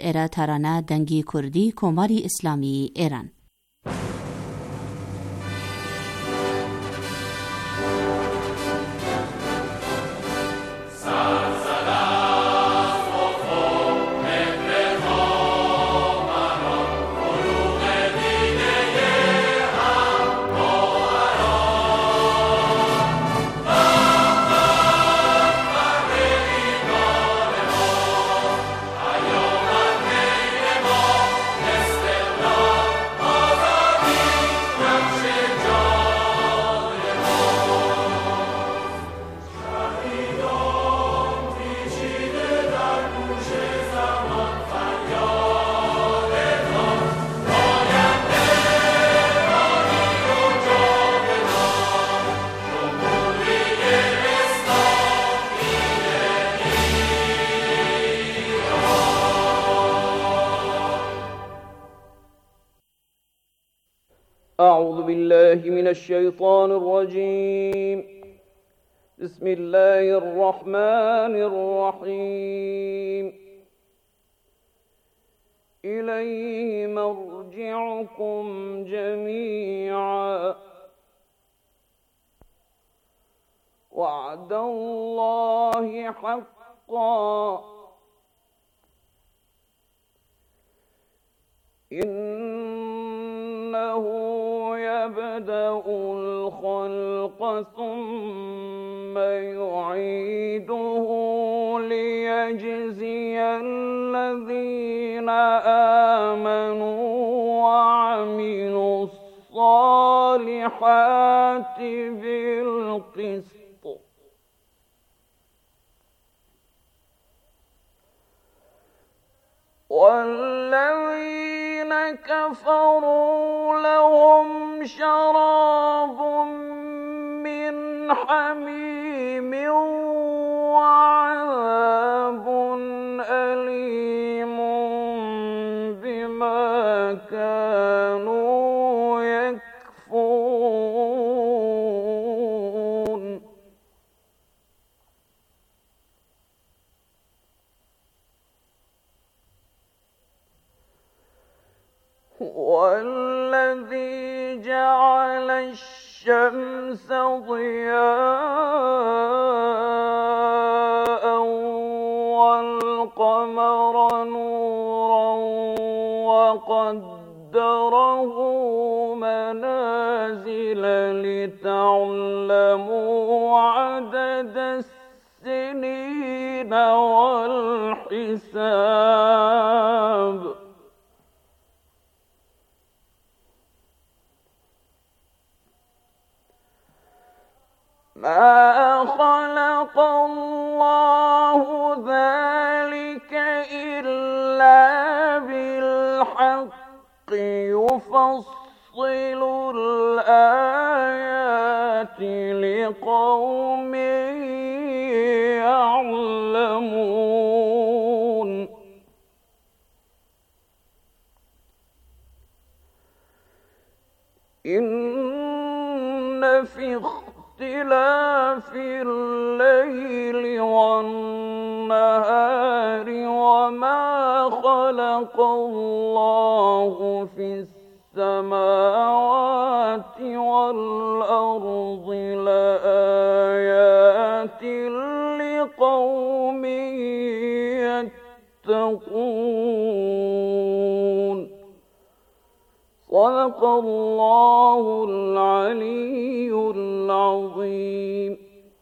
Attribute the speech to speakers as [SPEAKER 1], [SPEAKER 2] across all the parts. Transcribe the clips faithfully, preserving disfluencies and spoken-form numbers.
[SPEAKER 1] ارا ترانه دنگی کردی کماری اسلامی ایران.
[SPEAKER 2] أعوذ بالله من الشيطان الرجيم. بسم الله الرحمن الرحيم. إليه مرجعكم جميعا وعد الله حقا إنه يبدأ الخلق ثم يعيده ليجزي الذين آمنوا وعملوا الصالحات بالقسط والذين كفروا لهم شراب من حميم وعذاب أليم بما كانوا يكفرون. والذي جعل الشمس ضياء والقمر نورا وقدره منازل لتعلموا عدد السنين والحساب ما خلق الله ذلك إلا بالحق يفصل الآيات لقوم يعلمون. إن في اختلاف الليل والنهار وما خلق الله في السماوات والأرض لآيات لقوم يتقون. صدق الله العلي العظيم.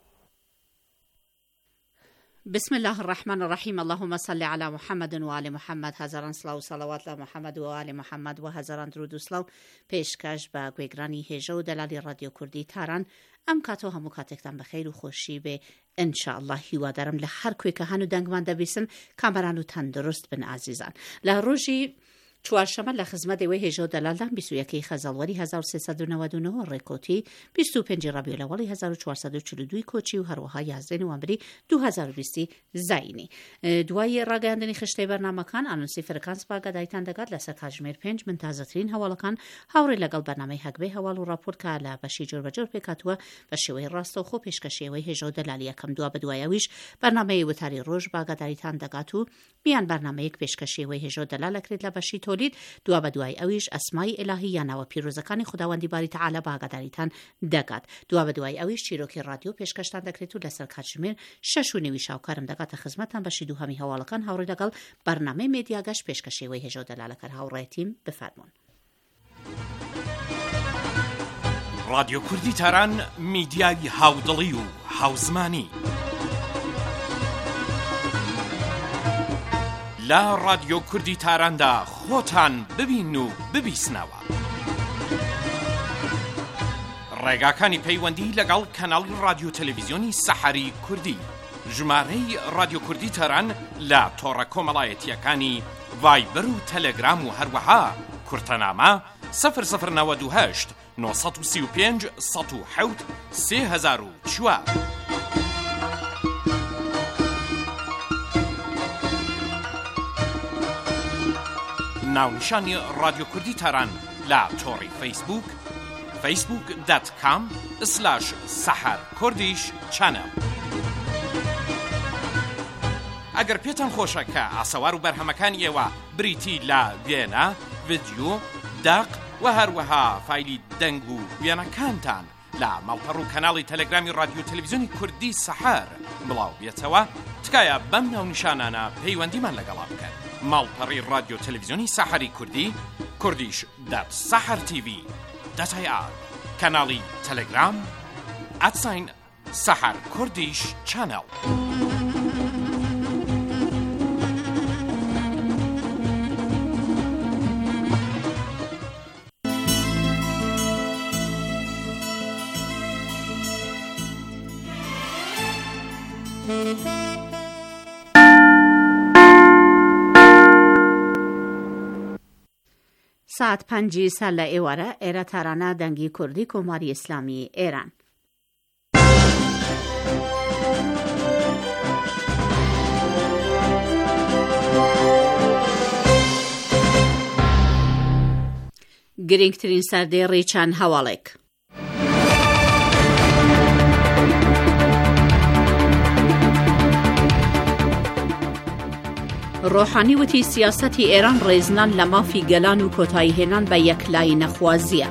[SPEAKER 3] بسم الله الرحمن الرحیم. اللهم صل علی محمد و آل محمد. هزاران سلاو و صلوات ل محمد و آل محمد و هزاران درود و سلاو پیشکش به گویگرانی هجا و دلالی رادیو کردی تاران. ام کاتو همو کاتکتن بخیر و خوشی به انشاءالله هیوا دارم لحر کوی که هنو دنگ من دبیسن کامرانو تندرست بن عزیزان. لروجی چوارشەمە لە خزمەت ئێوەی هێژە و دەلالدان بیست و یەکەی خەزاڵوەری هەزار و سێسەد و نەوەت و نۆ ڕێکۆتی بیست و پێنج ڕەبیعولەوەڵی هەزار و چوارسەد و چل و دوو کۆچی و هەروەها یازدەی نوەمبری دوو هەزار و بیست زاینی. دوای ڕاگەیاندنی خشتەی بەرنامەکان ئانونسی فرکانس ئاگاداریتان دەکات لەسەر کاتژمێر پێنج من تازەترین هەواڵەکان هاوڕێ لەگەڵ بەرنامەی هەگبەی هەواڵ و راپۆرت کە لە بەشی جۆربەجۆر پێکاتووە بە شێوەی ڕاستەوخۆ پێشکەشێوەی هێژە و دەلالی یەکەم دوا بەدوایەویش بەرنامەی وتاری ڕۆژ باگاداریتان دەگات و میان بەرنامەیەک پێشکەشێوەی هێژە و دەلال ئەکرێت لە بەشی تۆلید دوا بەدوای ئەویش ئەسمای ئیلاهی یانەوە پیرۆزەکانی خوداوەندی باری تەعالە باگاداریتان دەگات. دوا بەدوای ئەویش چیرۆکی رادیۆ پێشکەشتان دەکرێت و لەسەر کاتژمێر شەش و نێوی شاوکارم دەگاتە خزمەتتان بەشی دووهەمی هەواڵەکان هاوڕێ لەگەڵ بەرنامەی مێدیاگەشت پێشکەشێوەی هێژە و دەلالەکەر هاوڕێتیم بفەرمونون.
[SPEAKER 4] رادیۆ کوردی تاران میدیای هاودڵی و هاوزمانی لە رادیۆ کوردی تاراندا خۆتان ببین و ببیسنەوە. ڕێگاکانی پەیوەندی لەگەڵ کەناڵی رادیۆ تەلەڤیزیۆنی سەحەری کوردی، ژمارەی رادیۆ کوردی تاران لە تۆڕە کۆمەڵایەتیەکانی ڤایبەر و تەلەگرام و هەروەها کورتەنامە سەفر سەفر نەوەد و هەشت نۆ سەد و سی و پێنج سەد و حەوت سێ هەزار و چوار. ناونیشانی رادیۆ کوردی تاران لە تۆڕی فەیسبوک فەیسبوک دات کام سلاش سەحەر کوردیش چەنەڵ. ئەگەر پێتان خۆشە کە ئاسەوار و بەرهەمەکانی ئێوە بریتی لە وێنە، ڤیدیۆ، داق و هەروەها فایلی دەنگ و وێنەکانتان لە ماڵپەڕ و کەناڵی تەلەگرامی رادیۆ تەلەڤیزیۆنی کوردی سەحەر بڵاو بێتەوە، تکایە بەم ناونیشانانە پەیوەندیمان لەگەڵا بکەن. ماڵپەڕی رادیۆ تەلەڤیزیۆنی سەحەری کوردی، کوردیش دات سەحەر تیڤی دات ئای ئار، کەناڵی تەلەگرام ئەتساین سەحەر کوردیش چەنەڵ.
[SPEAKER 3] ساعت پەنجی سەر لە ئێوارە ئێرە تارانە دەنگی کوردی کۆماری ئیسلامی ئێران. گرنگترین سەردێڕی چەند هەواڵێک. ڕۆحانی وتی سیاسەتی ئێران ڕێزنان لە مافی گەلان و کۆتایی هێنان بە یەکلایی نەخوازیە.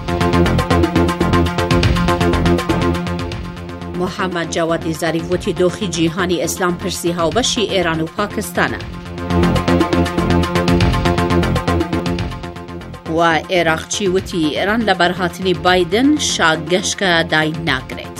[SPEAKER 3] محەممەد جاوادی زاریف وتی دۆخی جیهانی ئیسلام پرسی هاوبەشی ئێران و پاکستانە. و عێراقچی وتی ئێران لە بەرهاتنی بایدن شاگەشکە دای ناگرێت.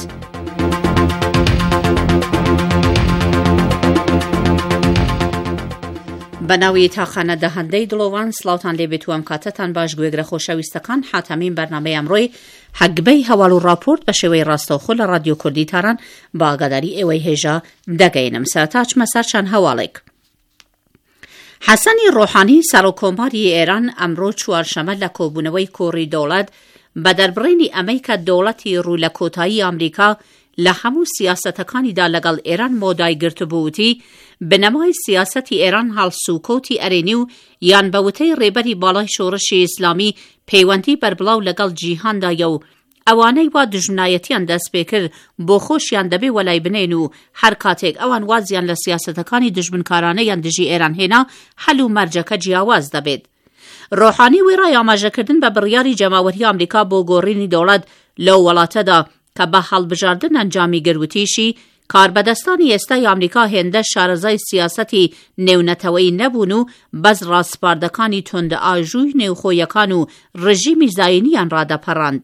[SPEAKER 3] بەناوی تاخانە دەهەندەی دڵۆوان سلااوان لێبێت و ئەم کاتەتان باش گوێگرە خۆشەویستەکان حاتەمین بەرنامەی ئەمڕۆی هەگبەی هەواڵ و راپۆرت بە شێوەی ڕاستەوخۆ لە رادیۆ کوردی تاران با ئاگاداری ئێوەی هێژە دەگەینم. سەرەتا چمە سەر چەند هەواڵێک. حەسەنی ڕۆحانی سەرۆکۆماری ئێران ئەمڕۆ چوارشەمە لە کۆبوونەوەی کۆڕی دەوڵەت بە دەربڕینی ئەمەی کە دەوڵەتی ڕوو لە کۆتایی ئەمریکا لە هەموو سیاسەتەکانیدا لەگەڵ ئێران مۆدای گرتبووتی بنەمای سیاسەتی ئێران هەڵسوکەوتی ئەرێنی و یان بەوتەی ڕێبەری باڵای شۆڕشی ئیسلامی پەیوەندی بەربڵاو لەگەڵ جیهاندایە و ئەوانەی وا دژمنایەتیان دەست پێ کرد بۆ خۆشیان دەبێ وەلای بنێن و هەر کاتێک ئەوان وازیان لە سیاسەتەکانی دژمنکارانەیان دژی ئێران هێنا هەل و مەرجەکە جیاواز دەبێت. ڕۆحانی وێڕای ئاماژەکردن بە بڕیاری جەماوەری ئەمریکا بۆ گۆڕینی دەوڵەت لەو وڵاتەدا کە بە هەڵبژاردن ئەنجامی گەروتیشی کاربەدەستانی ئێستای ئەمریکا هێندە شارەزای سیاسەتی نێونەتەوەی نەبوون و بەس ڕاستپاردەکانی تۆندە ئاژووی نێوخۆیەکان و ڕژیمی زاینیان ڕادەپەڕاند.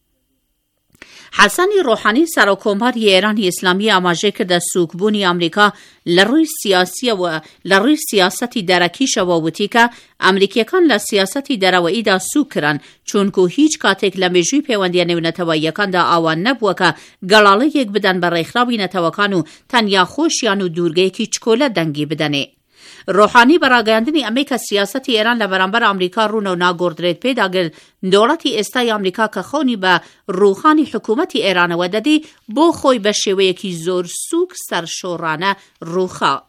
[SPEAKER 3] حەسەنی ڕۆحانی سەرۆکۆماری ئێرانی ئیسلامی ئاماژەی کردە سووکبوونی ئەمریکا لە ڕووی سیاسیەوە لە ڕووی سیاسەتی دەرەکیشەوە وتی کە ئەمریکیەکان لە سیاسەتی دەرەوەییدا سووکران چونکو هیچ کاتێک لە مێژووی پەیوەندیە نێونەتەوەییەکاندا ئاوان نەبووە کە گەڵاڵەیەک بدەن بە ڕێکخراوی نەتەوەکان و تەنیا خۆشیان و دوورگەیەکی چکۆلە دەنگی بدەنێ. روحانی بەڕاگەیاندنی ئەمەی کە سیاسەتی ئێران لە بەرامبەر ئەمریکا ڕوونە و ناگۆڕدرێت پێداگەل دەوڵەتی ئێستای ئەمریکا کە خەونی بە ڕووخانی حکوومەتی ئێرانەوە دەدی بۆ خۆی بە شێوەیەکی زۆر سووک سەرشۆڕانە ڕووخا.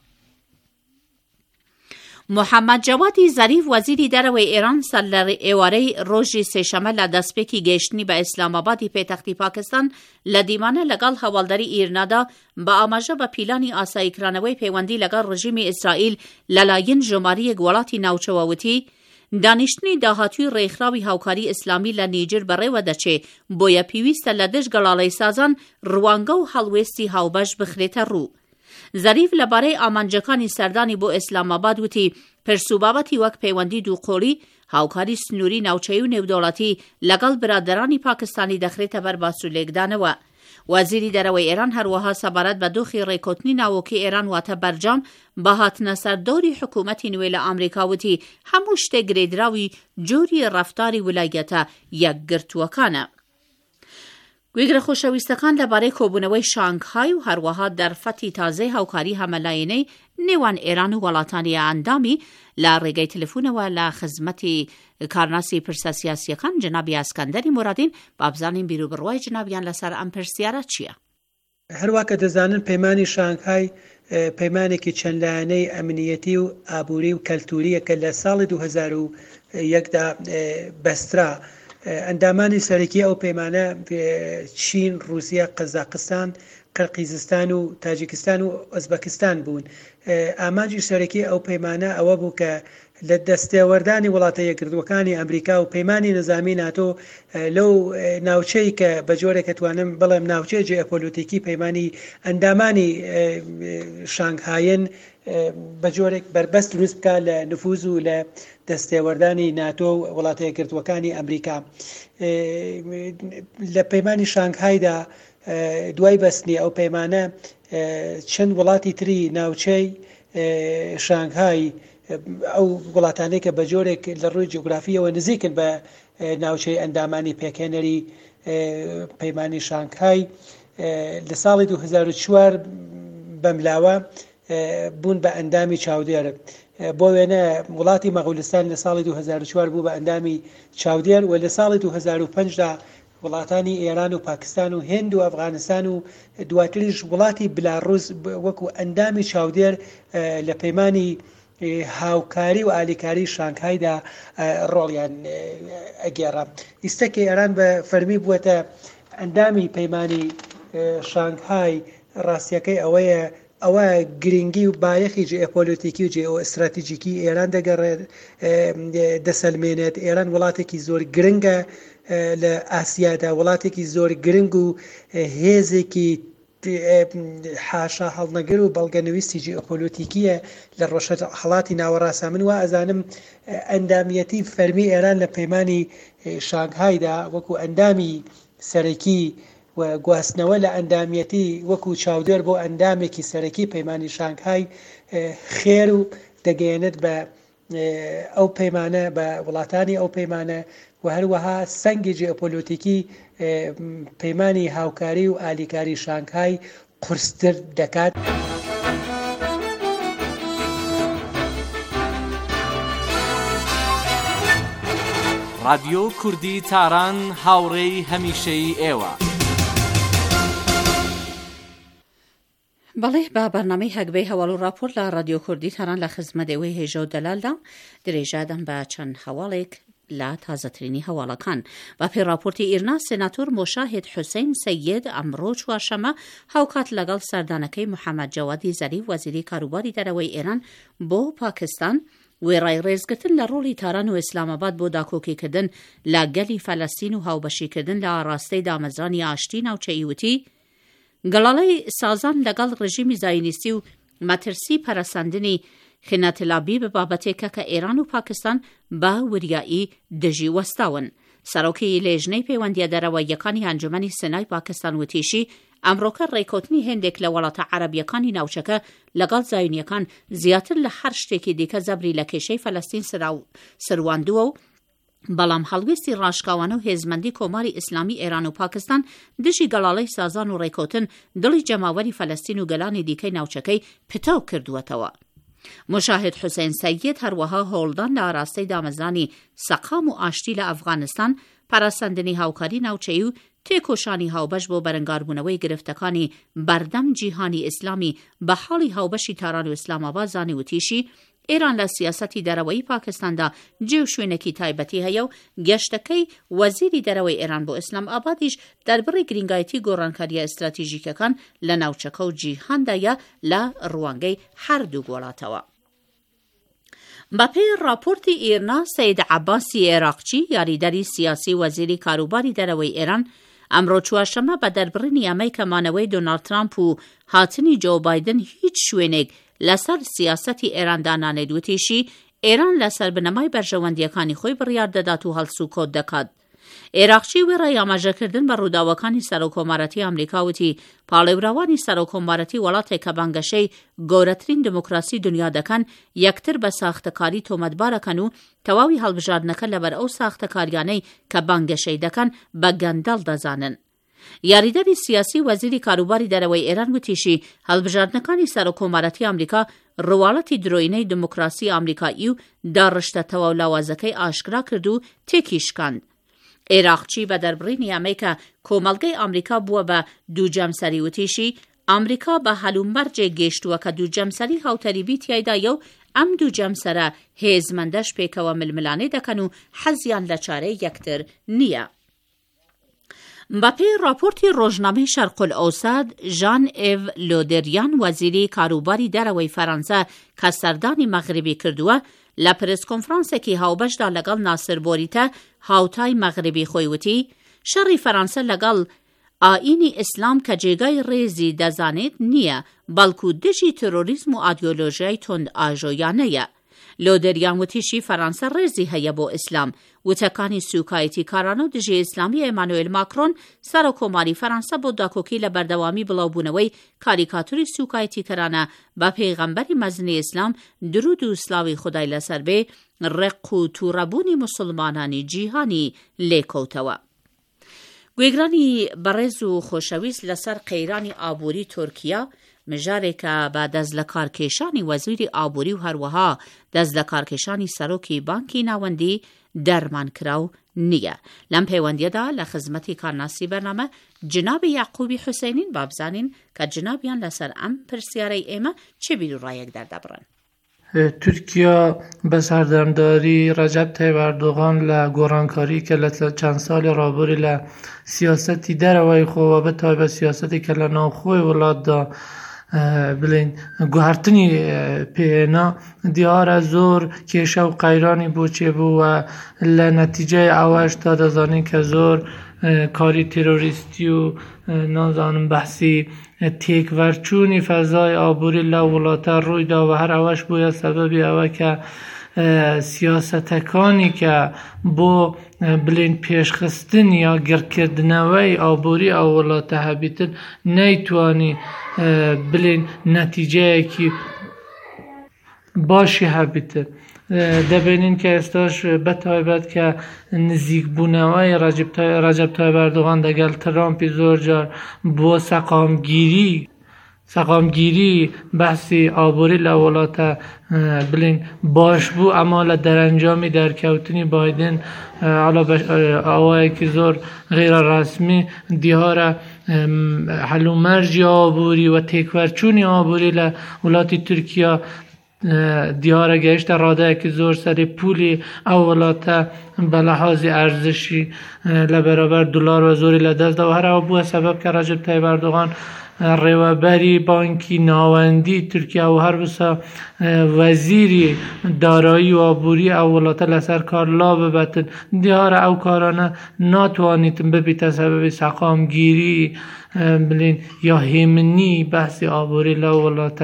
[SPEAKER 3] محەممەد جەوادی زەریف وەزیری دەرەوەی ئێران سەر لە ئێوارەی ڕۆژی سێشەمە لە دەستپێکی گەیشتنی بە ئیسلامابادی پێتەختی پاکستان لە دیمانە لەگەڵ هەواڵدەری ئیرنادا بە ئاماژە بە پیلانی ئاساییکرانەوەی پەیوەندی لەگەڵ ڕژیمی ئیسرائیل لەلایەن ژمارەیەک وڵاتی ناوچەوە وتی دانیشتنی داهاتووی ڕێکخراوی هاوکاری ئیسلامی لە نیجر بەڕێوە دەچێ بۆیە پێویستە لە دژ گەڵاڵەی سازان ڕوانگە و هەڵوێستی هاوبەش بخرێتە ڕوو. زەریف لەبارەی ئامانجەکانی سەردانی بۆ ئیسلاماباد وتی پرسوبابەتی وەک پەیوەندی دووقۆڵی هاوکاری سنووری ناوچەی و نێودەوڵەتی لەگەڵ برادرانی پاکستانی دەخرێتە بەر باسوولێکدانەوە. وەزیری دەرەوەی ئێران هەروەها سەبارەت بە دۆخی ڕێکۆتنی ناوەکی ئێران واتە بەرجام بە هاتنە سەر دۆری حکوومەتی نوێ لە ئەمریکا وتی هەموو شتێک گرێدراوی جۆری ڕەفتاری ویلایەتە یەکگرتووەکانە. گوێگرە خۆشەویستەکان لەبارەی کۆبوونەوەی شانگهای و هەروەها دەرفەتی تازەی هاوکاری هەمەلایەنەی نێوان ئێران و وڵاتانی ئەندامی لە ڕێگەی تەلەفۆنەوە لە خزمەتی کارناسی پرسە سیاسیەکان جنابی ئەسکەندەری مورادین با بزانین بیر و بڕوای جنابیان لەسەر ئەم پرسیارە چییە؟
[SPEAKER 5] هەروە کە دەزانن پەیمانی شانگهای پەیمانێکی چەند لایەنەی ئەمنیەتی و ئابووری و کەلتوریە کە لە ساڵی دوو هەزار و یەکدا بەسترا. ئەندامانی سەرەکی ئەو پەیمانە چین، رووسیا، قەزاقستان، قەرقیزستان و تاجیکستان و ئۆزبەکستان بوون. ئامانجی سەرەکی ئەو پەیمانە ئەوە بوو کە لە دەستێوەردانی وڵاتە یەکگرتوەکانی ئەمریکا و پەیمانی نظامی ناتۆ لەو ناوچەی کە بە جۆرێک توانم بڵێم ناوچەی جیۆپۆلیتیکی پەیمانی ئەندامانی شانگهایەن بە جۆرێک بربەست دروست بکە لە نفوذ و لە دەستێوەردانی ناتۆ و وڵاتە یەکگرتوەکانی ئەمریکا. لە پەیمانی شانگهایدا دوای بەستنی ئەو پەیمانە چەند وڵاتی تری ناوچەی شانگهای ئەو وڵاتانەی کە بە جۆرێک لە ڕووی جیۆگرافیەوە نزیکن بە ناوچەی ئەندامانی پێکێنەری پەیمانی شانگهای لە ساڵی دوو هەزار و چوار بەملاوە بوون بە ئەندامی چاودێر. بۆ وێنە وڵاتی مەغولستان لە ساڵی دوو هەزار و چوار بوو بە ئەندامی چاودێر و لە ساڵی دوو هەزار و پێنجدا وڵاتانی ئێران و پاکستان و هێند و ئەفغانستان و دواتریش وڵاتی بلاڕوس وەکو ئەندامی چاودێر لە پەیمانی هاوکاری و ئالیکاری شانگهایدا ڕۆڵیان ئەگێڕا. ئیستەکە ئێران بە فەرمی بووەتە ئەندامی پەیمانی شانگهای ڕاستیەکەی ئەوەیە ئەوە گرنگی و بایەخی جیۆپۆلیتیکی و جیۆ ئستراتیژیکی ئێران دەگەڕێت دەسەلمێنێت. ئێران وڵاتێکی زۆر گرنگە لە ئاسیادا، وڵاتێکی زۆر گرنگ و هێزێکی حاشا هەڵنەگر و بەڵگەنوویستی جیۆپۆلیتیکیە لە ڕۆژهەڵاتی ناوەڕاستە. من وا ئەزانم ئەندامیەتی فەرمی ئێران لە پەیمانی شانگهایدا وەکو ئەندامی سەرەکی و گواستنەوە لە ئەندامیەتی وەکو چاودێر بۆ ئەندامێکی سەرەکی پەیمانی شانگهای خێر و دەگەیەنێت بە ئەو پەیمانە بە وڵاتانی ئەو پەیمانە و هەروەها سەنگی جیۆپۆلیتیکی پەیمانی هاوکاری و ئالیکاری شانگهای قورستر دەکات.
[SPEAKER 6] رادیۆ کوردی تاران هاوڕێی هەمیشەی ئێوە.
[SPEAKER 3] بەڵێ با بەرنامەی هەگبەی هەواڵ و راپۆرت لە رادیۆ کوردی تاران لە خزمەتەوەی هێژە و دەلالدا درێژادەم بە چەند هەواڵێک لە تازەترینی هەواڵەکان. با پێ راپۆرتی ئیرنا سێناتۆر مۆشاهید حوسێن سەید ئەمڕۆ چوارشەمە هاوکات لەگەڵ سەردانەکەی محەممەد جەوادی زەریف وەزیری کاروباری دەرەوەی ئێران بۆ پاکستان وێڕای ڕێزگرتن لە ڕۆڵی تاران و ئیسلاماباد بۆ داکۆکیکردن لە گەلی فەلەستین و هاوبەشیکردن لە ئاڕاستەی دامەزرانی ئاشتی ناوچەیی وتی گەڵاڵەی سازان لەگەڵ ڕژیمی زاینیستی و مەترسی پەرەسەندنی خێنەتەلابی بە بابەتێکە کە ئێران و پاکستان بە وریایی دژی وەستاون. سەرۆکی لێژنەی پەیوەندیە دەرەوەیەکانی ئەنجومەنی سنای پاکستان وتیشی ئەمڕۆکە ڕێکۆتنی هێندێک لە وڵاتە عەرەبیەکانی ناوچەکە لەگەڵ زایونیەکان زیاتر لە هەر شتێکی دیکە زەبری لە کێشەی فەلەستین سرواندووە و بەڵام هەڵوێستی ڕاشکاوانە و هێزمەندی کۆماری ئیسلامی ئێران و پاکستان دژی گەڵاڵەی سازان و ڕێکۆتن دڵی جەماوەری فەلەستین و گەلانی دیکەی ناوچەکەی پتەو کردووەتەوە. مشاهد حسین سید هەروەها هۆڵدان لە ئاراستەی دامەزانی سەقام و ئاشتی لە ئەفغانستان پاراستاندنی هاوکاری ناوچەیی و تێکۆشانی هاوبەش بۆ بەرەنگاربوونەوەی گرفتەکانی بەردەم جیهانی ئیسلامی بە حاڵی هاوبەشی تاران و ئیسلاماباد زانی وتیشی ئێران لە سیاسەتی دەرەوەی پاکستاندا جێ و شوێنێکی تایبەتی هەیە و گەشتەکەی وەزیری دەرەوەی ئێران بۆ ئیسلام ئابادیش دەربڕی گرنگایەتی گۆڕانکاریە ئستراتیژیکەکان لە ناوچەکە و جیهاندایە لە ڕوانگەی هەردوو وڵاتەوە. بەپێی راپۆرتی ئێرنا سەید عەباسی عێراقچی یاریدەری سیاسی وەزیری کاروباری دەرەوەی ئێران ئەمڕۆ چوارشەممە بە دەربڕینی ئەمەی کەمانەوەی دۆناڵد ترامپ و هاتنی جۆ بایدن هیچ شوێنێک لەسەر سیاسەتی ئێراندا نانێت وتیشی ئێران لەسەر بنەمای بەرژەوەندیەکانی خۆی بڕیار دەدات و هەڵسو کۆت دەکات. عێراقچی وێڕای ئاماژەکردن بە ڕووداوەکانی سەرۆکۆمارەتی ئەمریکا وتی پاڵێوراوانی سەرۆکۆمارەتی وڵاتێک کە بانگەشەی گەورەترین دموکراسی دنیا دەکەن یەکتر بە ساختەکاری تۆمەتبارەکەن و تەواوی هەڵبژاردنەکە لەبەر ئەو ساختەکاریانەی کە بانگەشەی دەکەن بە گەندەڵ دەزانن. یاریدەری سیاسی وەزیری کاروباری دەرەوەی ئێران وتیشی هەڵبژاردنەکانی سەرۆکۆمارەتی ئەمریکا ڕواڵەتی درۆینەی دموکراسی ئەمریکایی و داڕشتە تەواو لاوازەکەی ئاشکرا کرد و تێکی شکاند. عێراقچی بە دەربڕینی ئەمەی کە کۆمەڵگەی ئەمریکا بووە بە دووجەمسەری وتیشی ئەمریکا بە هەلومەرجێک گەیشتووە کە دووجەمسەری هاوتەریبی تیایدایە و ئەم دووجەمسەرە هێزمەندەش پێکەوە ململانەی دەکەن و حەزیان لە چارەی یەکتر نییە. بەپێی راپۆرتی ڕۆژنامەی شەرقولئەوسەد ژان ئێڤ لۆدریان وەزیری کاروباری دەرەوەی فەرەنسا کە سەردانی مەغربی کردووە لە پرسکۆنفرانسێکی هاوبەشدا لەگەڵ ناسر بۆریتە هاوتای مەغربی خۆی وتی شەڕی فەرەنسا لەگەڵ ئاینی ئیسلام کە جێگای ڕێزی دەزانێت نییە بەڵکو دژی تۆرۆریزم و ئایدیۆلۆژیای تند ئاژۆیانەیە. لۆدریان وتیشی فەرەنسا ڕێزی هەیە بۆ ئیسلام. وتەکانی سوکایەتی کارانە و دژی ئیسلامی ئێمانوئێل ماکرۆن سەرۆکۆماری فەرەنسا بۆ داکۆکی لە بەردەوامی بڵاوبوونەوەی کاریکاتوری سوکایەتی کارانە بە پێغەمبەری مەزنی ئیسلام درود و سلاوی خودای لەسەر بێ ڕێق و تووڕەبوونی موسڵمانانی جیهانی لێکەوتەوە. گوێگرانی بەڕێز و خۆشەویست لەسەر قەیرانی ئابووری تورکیا مژارێکە بە دەست لە کارکێشانی وەزیری ئابووری و هەروەها دەست لە کارکێشانی سەرۆکی بانکی ناوەندی دەرمانکراو نییە. لەم پەیوەندیەدا لە خزمەتی کارناسی بەرنامە جنابی یعقوبی حوسێنین بابزانین کە جنابیان لەسەر ئەم پرسیارەی ئێمە چه بیر و ڕایەک دەردەبڕن.
[SPEAKER 7] تورکیا بە سەردەمداری ڕەجەب تایب ئەردۆغان لە گۆڕانکاری کە لە چەند ساڵی ڕابردووی لە سیاسەتی دەرەوەی خۆوە بەتایبەت سیاسەتی کە لە ناوخۆی وڵاتدا بڵین گوهرتنی پێهێنا دیارە زۆر کێشە و قەیرانی بۆچێ بووە لە نەتیجەی ئەوەش تا دەزانین کە زۆر کاری تێرۆریستی و نازانم بەحسی تێکڤەرچوونی فەزای ئابووری لە وڵاتە ڕوویدا و هەر ئەوەش بووە سەبەبی ئەوە کە سیاسەتەکانی کە بۆ بڵین پێشخستن یا گرکردنەوەی ئابووری ئەو وڵاتە هەبیتن نەیتوانی بڵین نەتیجەیەکی باشی هەبیتن. دەبینین کە ئێستاش بەتایبەت کە نزیکبوونەوەی ڕەجەب تایب ئەردۆغان دەگەڵ ترامپی زۆر جار بۆ سەقامگیری سەقامگیری بەحسی ئابووری لە وڵاتە بڵین باش بوو ئەما لە دەرەنجامی دەرکەوتنی بایدن ئەوەیەکی زۆر غیرە ڕەسمی دیارە هەلومەرجی ئابووری و تێکڤەرچوونی ئابووری لە وڵاتی تورکیا دیارە گەیشتە ڕادەیەکی زۆر سەری پولی ئەو وڵاتە بە لەحاظی ئەرزشی لە بەرابەر دولار و زۆری لە دەستدا و هەرەوە بووە سەبەب کە ڕەجەب تایب ئەردۆغان ڕێوەبەری بانکی ناوەندی تورکیا و هەروەسا وەزیری دارایی و ئابووری ئەو وڵاتە لەسەر کار لا ببەتن دیارە ئەو کارانە ناتوانیتن ببیتە سەبەبی سەقامگیری بڵین یا هێمنی بەحسی ئابووری لە وڵاتە.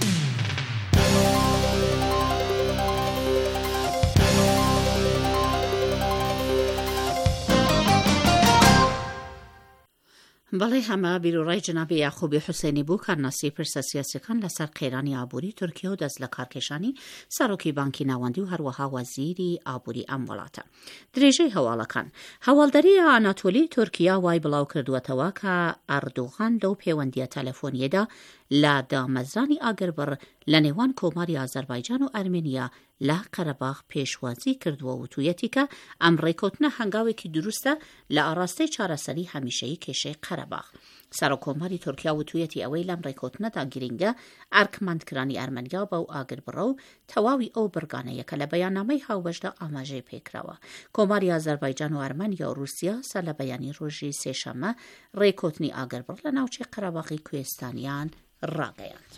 [SPEAKER 3] بەڵێ هەمە بیرۆڕای جنابی یعقوبی حوسێنی بوو کارناسی پرسە سیاسیەکان لەسەر قەیرانی ئابووری تورکیا و دەست لە کارکێشانی سەرۆکی بانکی ناوەندی و هەروەها وەزیری ئابووری ئەم وڵاتە. درێژەی هەواڵەکان هەواڵدەری ئاناتۆلی تورکیا وای بڵاو کردووەتەوە کە ئەردۆغان لەو پەیوەندیە تەلەفۆنیەدا لە دامەزرانی ئاگربڕ لە نێوان کۆماری ئازەربایجان و ئەرمێنیا لە قەرەباغ پێشوازی کردووە و تویەتی کە ئەم ڕێکۆتنە هەنگاوێکی دروستە لە ئاراستەی چارەسەری هەمیشەیی کێشەی قەرەباغ. سەرۆکۆماری تورکیا و تویەتی ئەوەی لەم ڕێکۆتنەدا گرنگە ئەرکمەندکرانی ئەرمەنیا بەو ئاگربڕە و تەواوی ئەو بڕگانەیە کە لە بەیاننامەی هاوبەشدا ئاماژەی پێکراوە. کۆماری ئازەربایجان و ئەرمەنیا و رووسیا سەر لە بەیانی ڕۆژی سێشەممە ڕێکۆتنی ئاگربڕ لە ناوچەی قەرەباغی کوێستانیان ڕاگەیاند.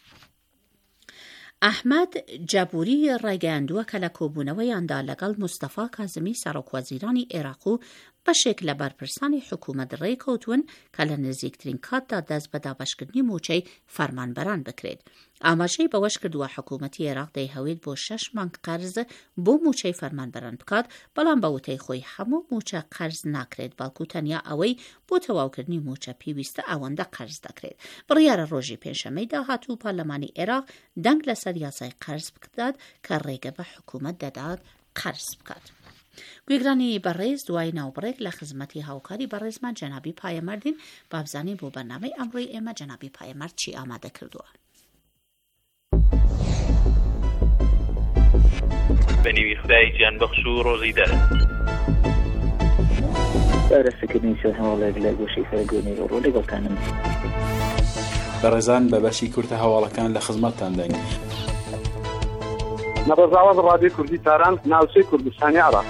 [SPEAKER 3] ئەحمەد جەبوری ڕایگەیاندووە کە لە کۆبوونەوەیاندا لەگەڵ موستەفا کازمی سەرۆکوەزیرانی عێراق و بەشێک لە بەرپرسانی حکوومەت ڕێکەوتون کە لە نزیکترین کاتدا دەست بە دابەشکردنی موچەی فەرمانبەران بکرێت. ئاماژەی بەوەش کردووە حکوومەتی عێراق دەیهەوێت بۆ شەش مانگ قەرز بۆ موچەی فەرمانبەران بکات، بەڵام بە وتەی خۆی هەموو موچە قەرز ناکرێت، بەڵکو تەنیا ئەوەی بۆ تەواوکردنی موچە پێویستە ئەوەندە قەرز دەکرێت. بڕیارە ڕۆژی پێنجشەممەی داهاتوو پارلەمانی عێراق دەنگ لەسەر یاسای قەرز بکات کە ڕێگە بە حکوومەت دەدات قەرز بکات. گوێگرانی بەڕێز دوای ناوبڕێک لە خزمەتی هاوکاری بەڕێزمان جەنابی پایەمەردین بابزانین بۆ بەرنامەی ئەمڕۆی ئێمە جەنابی پایەمەرد چی ئامادە کردووە.
[SPEAKER 8] بەنیوی خدای گیان بەخش و ڕۆژی دەرە
[SPEAKER 9] بەرەسەکردنی سێ هەواڵێک لە گۆشەی سەرگۆنی ڕۆ لەگەڵتانم
[SPEAKER 10] بەڕێزان بە بەشی کورتە هەواڵەکان لە خزمەتتان دەنگ.
[SPEAKER 11] نەبەزاوەز ڕادیۆ کوردی تاران ناوچەی کوردستانی عێراق.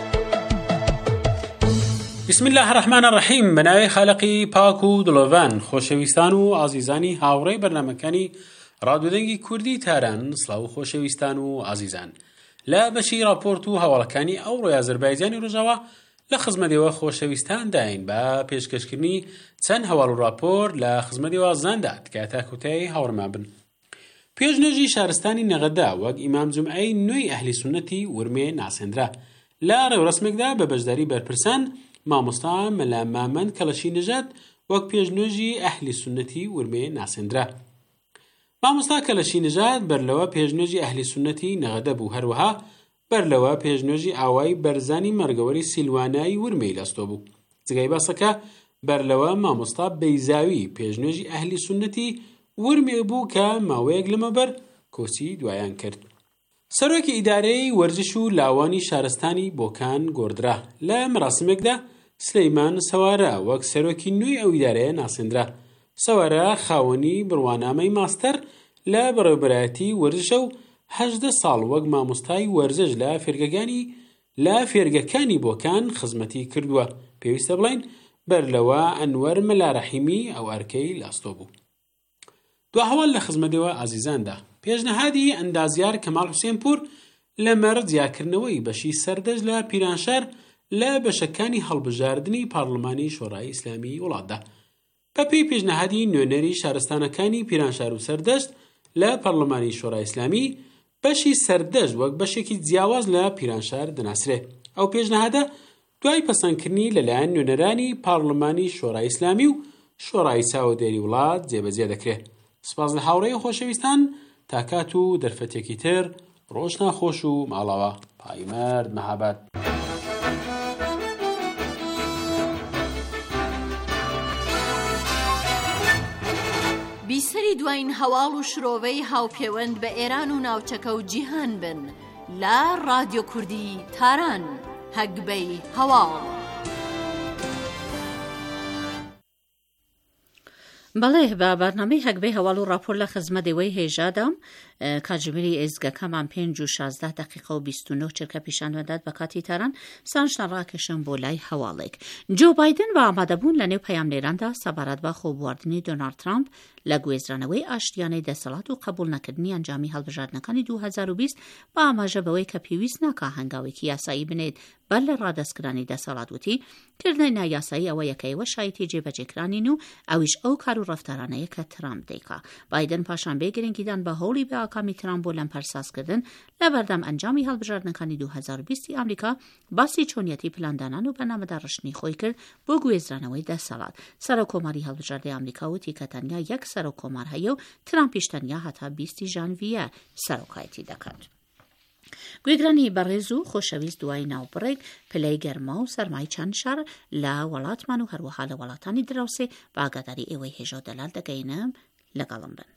[SPEAKER 12] بسم الله الرحمن الرحیم. بەناوی خالقی پاک و دڵۆڤان، خۆشەویستان و ئازیزانی هاوڕێی بەرنامەکانی ڕادیۆدەنگی کوردی تاران، سڵاو و خۆشەویستان و ئازیزان. لە بەشی راپۆرت و هەواڵەکانی ئەوڕۆی ئازەربایجانی ڕۆژاوا لە خزمەتەوە خۆشەویستان داین بە پێشکەشکردنی چەند هەواڵ و راپۆر لە خزمەتەوە زاندات کە تاکوتای هاوڕێمان بن. پێشنێژی شارستانی نەغەدا وەک ئیمام جومعەی نوێی ئەهلی سونەتی ورمێ ناسێنرا. لە ڕێوڕسمێکدا بە بەشداری بەرپرسان مامۆستا مەلا مامەند کەڵەشی نەژاد وەک پێشنێژی ئەهلی سونەتی ورمێ ناسێنرا. مامۆستا کەڵەشی نەژاد بەرلەوە پێشنێژی ئەهلی سونەتی نەغەدە بوو، هەروەها بەرلەوە پێشنێژی ئاوای بەرزانی مەرگەوەری سیلوانایی ورمێی لەستۆ بوو. جگای باسەکە بەرلەوە مامۆستا بەیزاوی پێشنێژی ئەهلی سونەتی ورمێ بوو کە ماوەیەک لەمەبەر کۆچی دوایان کرد. سەرۆکی ئیدارەی وەرزش و لاوانی شارستانی بۆکان گۆڕدرا. لە مراسمێکدا سلەیمان سەوارە وەک سەرۆکی نوێی ئەو ئیدارەیە ناسێنرا. سەوارە خاوەنی بڕوانامەی ماستەر لە بەڕێوەبەرایەتی وەرزشە و هەژدە ساڵ وەک مامۆستای وەرزش لە فێرگەکانی لە فێرگەکانی بۆکان خزمەتی کردووە. پێویستە بڵین بەرلەوە ئەنوەر مەلا ڕەحیمی ئەو ئەرکەی لاستۆ بوو. دو هەواڵ لە خزمەتەوە ئازیزاندا. پێشنەهادی ئەندازیار کەمال حوسێن پور لە مەرج زیادکردنەوەی بەشی سەردەست لە پیرانشار لە بەشەکانی هەڵبژاردننی پارلمانی شۆڕای ئیسلامی وڵاتدا. بەپێی پێشنەهادی نوێنەری شارستانەکانی پیرانشار و سەردەست لە پارلمانی شۆڕای ئیسلامی بەشی سەردەست وەک بەشێکی جیاواز لە پیرانشار دەناسرێ. ئەو پێشنەهادە دوای پەسەندکردنی لەلایەن نوێنەرانی پارلمانی شۆڕای ئیسلامی و شۆڕای چاوەدێری وڵات جێبەجێ دەکرێت. سپاس لە هاوڕێی خۆشەویستان، تاکات و دەرفەتێکی تر، ڕۆژ ناخۆش و ماڵەوە. پایمەرد مەهابەت.
[SPEAKER 13] بیسەری دوایین هەواڵ و شرۆڤەی هاوپەیوەند بە ئێران و ناوچەکە و جیهان بن لە ڕادیۆ کوردی تاران. هەگبەی هەواڵ.
[SPEAKER 3] بەڵێ بە بەرنامەی هەگبەی هەواڵ و راپۆر لە خزمەتەوەی هێژادام کاتژمێری ئێزگەکەمان پێنج و شازدە دەقیقە و بیست و نۆ چرکە پیشاندەدات بە کاتی تاران. سانشتە ڕاکێشم بۆ لای هەواڵێک. جۆ بایدن بە ئامادەبوون لە نێو پەیامنێراندا سەبارەت بە خۆبواردنی دۆناڵد ترامپ لە گوێزرانەوەی ئاشتیانەی دەسەڵات و قبول نەکردنی ئەنجامی هەڵبژاردنەکانی دوو هەزار و بیست بە ئاماژە بەوەی کە پێویست ناکا هەنگاوێکی یاسایی بنێت بەر لە ڕادەستکرانی دەسەڵات وتی کردنەوەی نایاسایی ئەوە یەکەیەوە شایەتی جێبەجێکرانین و ئەویش ئەو کار و ڕەفتارانەیە کە ترامپ دەیکا. بایدن پاشانبێ گرنگیدان بە هەوڵی بە ئاکامی ترامپ بۆ لەمپەرسازکردن لە بەردەم ئەنجامی هەڵبژاردنەکانی دوو هەزار و بیست ئەمریکا باسی چۆنیەتی پلاندانان و بەنامەدا ڕشتنی خۆی کرد بۆ گوێزرانەوەی دەسەڵات. سەرۆکۆماری هەڵبژاردنی ئەمریکا وتی کە تەنیا یەک سەرۆکۆمار هەیە و ترامپیش تەنیا هەتا بیستی ژانڤیە سەرۆکایەتی دەکات. گوێگرانی بەڕێز و خۆشەویست دوای ناوبڕێک پلەی گەرما و سەرمای چەند شار لە وڵاتمان و هەروەها لە وڵاتانی دراوسێ بە ئاگاداری ئێوەی هێژە و دەلال دەگەینم لەگەڵم بن.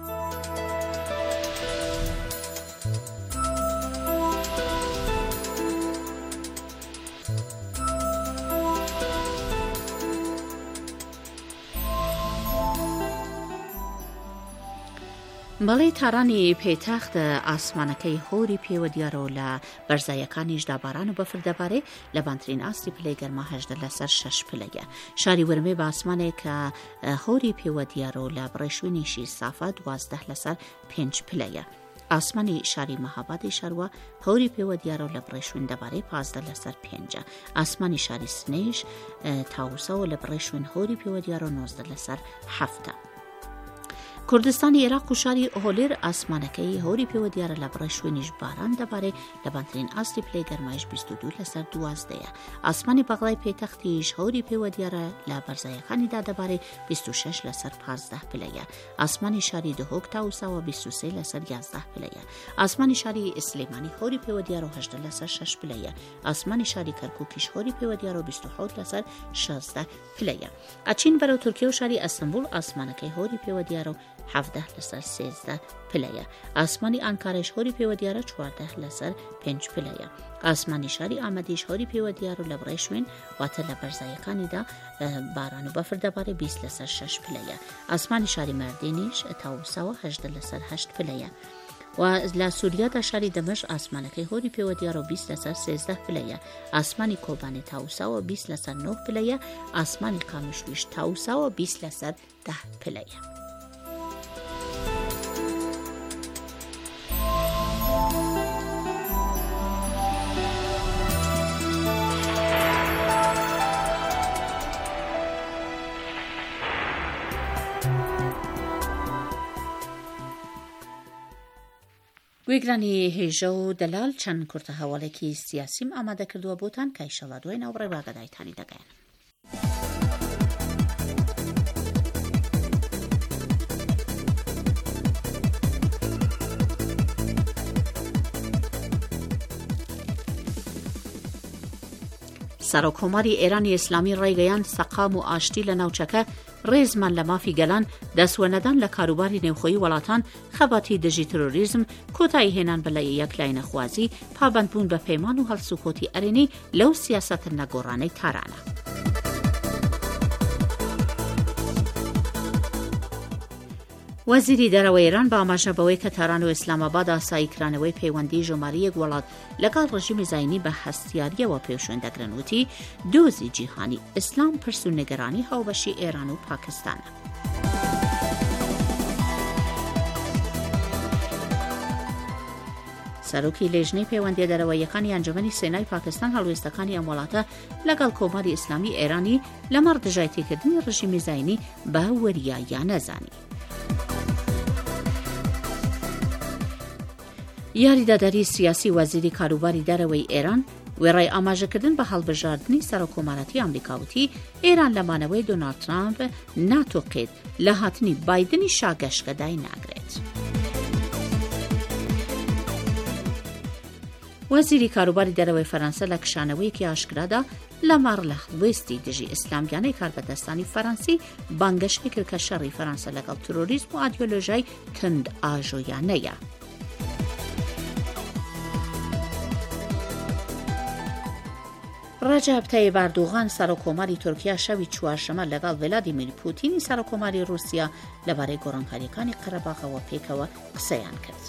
[SPEAKER 3] بەڵێ تارانی پێتەخت ئاسمانەکەی هۆری پێوە دیارەوە لە بەرزایەکانیشدا باران و بەفر دەبارێ لە بانترین ئاستی پلەی گەرما هەژدە لەسەر شەش پلەیە. شاری ورمێ بە ئاسمانێک کە هۆری پێوە دیارەوە لە بڕێشوێنیشی سافە دوازدە لەسەر پێنج پلەیە. ئاسمانی شاری مەهابادی شەروە هۆری پێوە دیارەوە لە بڕێشوێن دەبارەی پازدە لەسەر پێنجە. ئاسمانی شاری سنەیش تاوسەوە لە بڕێشوێن هۆری پێوە دیارەوە نۆزدە لەسەر حەفتە. کوردستانی عێراق و شاری هۆلێر ئاسمانەکەی هۆری پێوە دیارە لە بڕێشوێنیش باران دەبارێ لە بانترین ئاستی پلەی گەرمایش بیست و دوو لەسەر دوازدەیە. ئاسمانی بەغڵای پێتەختیش هۆری پێوە دیارە لە بەرزایەکانیدا دەبارێ بیست و شەش لەسەر پانزدە پلەیە. ئاسمانی شاری دهۆک تاوساوە بیست و سێ لەسەر یازدە پلەیە. ئاسمانی شاری سلێمانی هۆری پێوە دیارە و هەژدە لەسەر شەش پلەیە. ئاسمانی شاری کەرکووکیش هۆری پێوە دیارە و بیست و حەوت لەسەر شازدە پلەیە. ئەچین بەرەو تورکیە و شاری ئەستەمبول ئاسمانەکەی هۆری پێوە دیارە و حەڤدە لەسەر سێزدە پلەیە. ئاسمانی ئانکارەش هۆری پێوە دیارە چواردە لەسەر پێنج پلەیە. ئاسمانی شاری ئامەدیش هۆری پێوە دیار و لە بڕێشوێن واتە لە بەرزایەکانیدا باران و بەفر دەبارێ بیست لەسەر شەش پلەیە. ئاسمانی شاری مەردێنیش تاوساوە هەژدە لەسەر هەشت پلەیە. و لە سووریادا شاری دەمەشق ئاسمانەکەی هۆری پێوە دیارە و بیست لەسەر سێزدە پلەیە. ئاسمانی کۆبانی تاوساوە بیست لەسەر نۆ پلەیە. ئاسمانی قامشلویش تاوساوە بیست لەسەر ده پلەیە. گوێگرانی هێژە و دەلال چەند کورتە هەواڵێکی سیاسیم ئامادە کردووە بۆتان کە ئیشەڵا دوای ناوبڕێ باگەدایتانی دەگەێن. سەرۆکۆماری ئێرانی ئیسلامی ڕێگەیان سەقام و ئاشتی لە ناوچەکە ڕێزمان لە مافی گەلان دەسوەنەدان لە کاروباری نێوخۆیی وڵاتان خەباتی دژی تۆرۆریزم کۆتایی هێنان بەلای یەک لاینەخوازی پابەندبوون بە پەیمان و هەڵسوکۆتی ئەرێنی لەو سیاسەتە نەگۆڕانەی تارانە. وەزیری دەرەوەی ئێران بە ئاماژەبەوەی کە تاران و ئیسلاماباد ئاساییکرانەوەی پەیوەندی ژۆماری یەک وڵات لەگەڵ ڕژیمی زاینی بە هەستیاریەوە پێشێن دەگرن وتی دۆزی جیهانی ئیسلام پرس و نگەرانی هاوبەشی ئێران و پاکستانە. سەرۆکی لێژنەی پەیوەندی دەرەوەیەکانی ئەنجومەنی سێنای پاکستان هەڵوێستەکانی ئەم وڵاتە لەگەڵ کۆماری ئیسلامی ئێرانی لەمەڕ دژایەتیکردنی ڕژیمی زاینی بە وەریا یان نەزانی. یاریداداری سیاسی وەزیری کاروباری دەرەوەی ئێران وێڕای ئاماژەکردن بە هەڵبژاردننی سەرۆکۆمارەتی ئەمریکاوتی ئێران لەمانەوەی دۆناڵد ترامپ ناتۆقێت لە هاتنی بایدنی شاگەشکەدای ناگرێت. وەزیری کاروباری دەرەوەی فەرەنسا لە کشانەوەیەکی ئاشکرادا لەمەڕ لە هەڵوێستی دژی ئیسلامیانەی کاربەدەستانی فەرەنسی بانگەشەی کرد کە شەڕی فەرەنسا لەگەڵ تۆرۆریزم و ئایدیۆلۆژیای تند ئاژۆیانەیە. ڕەجەب تایب ئەردۆغان سەرۆکۆماری تورکیا شەوی چوارشەمە لەگەڵ ڤلادیمیر پوتینی سەرۆکۆماری رووسیا لەبارەی گۆڕانکاریەکانی قەرەباغەوە پێکەوە قسەیان کرد.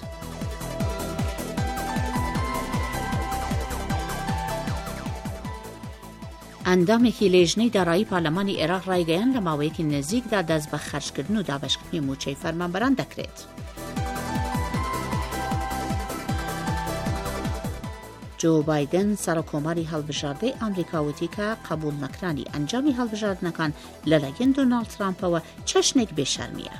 [SPEAKER 3] ئەندامێکی لێژنەی دارایی پارلەمانی عێراق ڕایگەیان لە ماوەیەکی نزیکدا دەست بە خەرجکردن و دابەشکردنی موچەی فەرمانبەران دەکرێت. جو بایدن سەرۆکۆماری هەڵبژاردەی ئەمریکاوتی کە قبول نەکرانی ئەنجامی هەڵبژاردنەکان لەلایەن دۆناڵد ترامپەوە چەشنێک بێشەرمیە.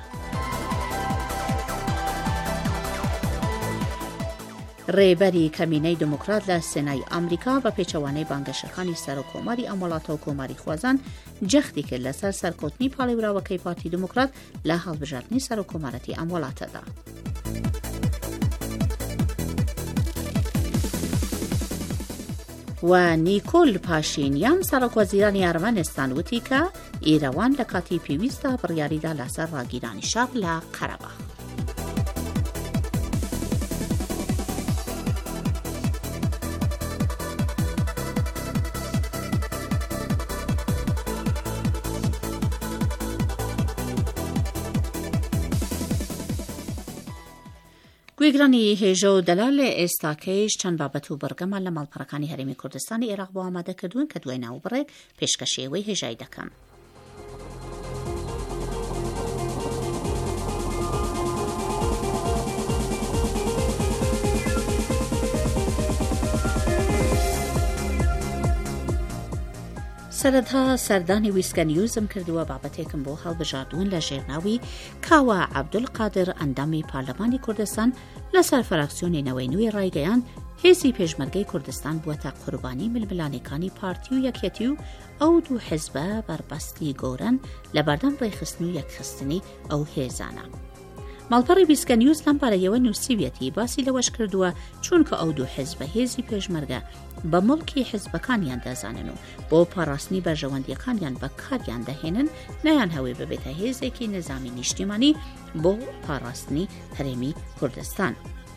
[SPEAKER 3] ڕێبەری کەمینەی دموکرات لە سێنای ئەمریکا بە پێچەوانەی بانگەشەکانی سەرۆکۆماری ئەم وڵاتە و کۆماری خوازان جەختی کرد لەسەر سەرکەوتنی پاڵێوراوەکەی پارتی دموکرات لە هەڵبژاردننی سەرۆکۆمارەتی ئەم وڵاتەدا. و نیکۆل پاشینیان سەرۆکوەزیرانی ئەرمەنستان وتی کە ئێرەوان لە کاتی پێویستە بڕیاریدا لەسەر ڕاگیرانی شار لە قەرەباخ. گوێگرانی هێژە و دەلال لە ئێستاکەیش چەند بابەت و بەرگەمان لە ماڵپەڕەکانی هەرێمی کوردستانی عێراق بۆ ئامادە کردوون کە دوای ناوبڕێک پێشکەشێوەی هێژایی دەکەم. سەرەتا سەردانی ویسکە نیوزم کردووە بابەتێکم بۆ هەڵبژاردوون لە ژێرناوی کاوە عەبدولقادر ئەندامی پارلەمانی کوردستان لەسەر فراکسیۆنێنەوەی نوێی ڕایگەیان هێزی پێشمەرگەی کوردستان بووەتە قوربانی ململانەکانی پارتی و یەکێتی و ئەو دوو حیزبە بەربەستی گەورن لە بەردەم ڕێخستن و یەکخستنی ئەو هێزانە. ماڵپەڕی بیسکە نیوز لەم بارەیەوە نووسیویەتی باسی لەوەش کردووە چونکە ئەو دوو حیزبە هێزی پێشمەرگە بە مڵکی حیزبەکانیان دەزانن و بۆ پاڕاستنی بەرژەوەندیەکانیان بەکاریان دەهێنن نەیان هەوێ ببێتە هێزێکی نظامی نیشتیمانی بۆ پاڕاستنی هەرێمی کوردستان.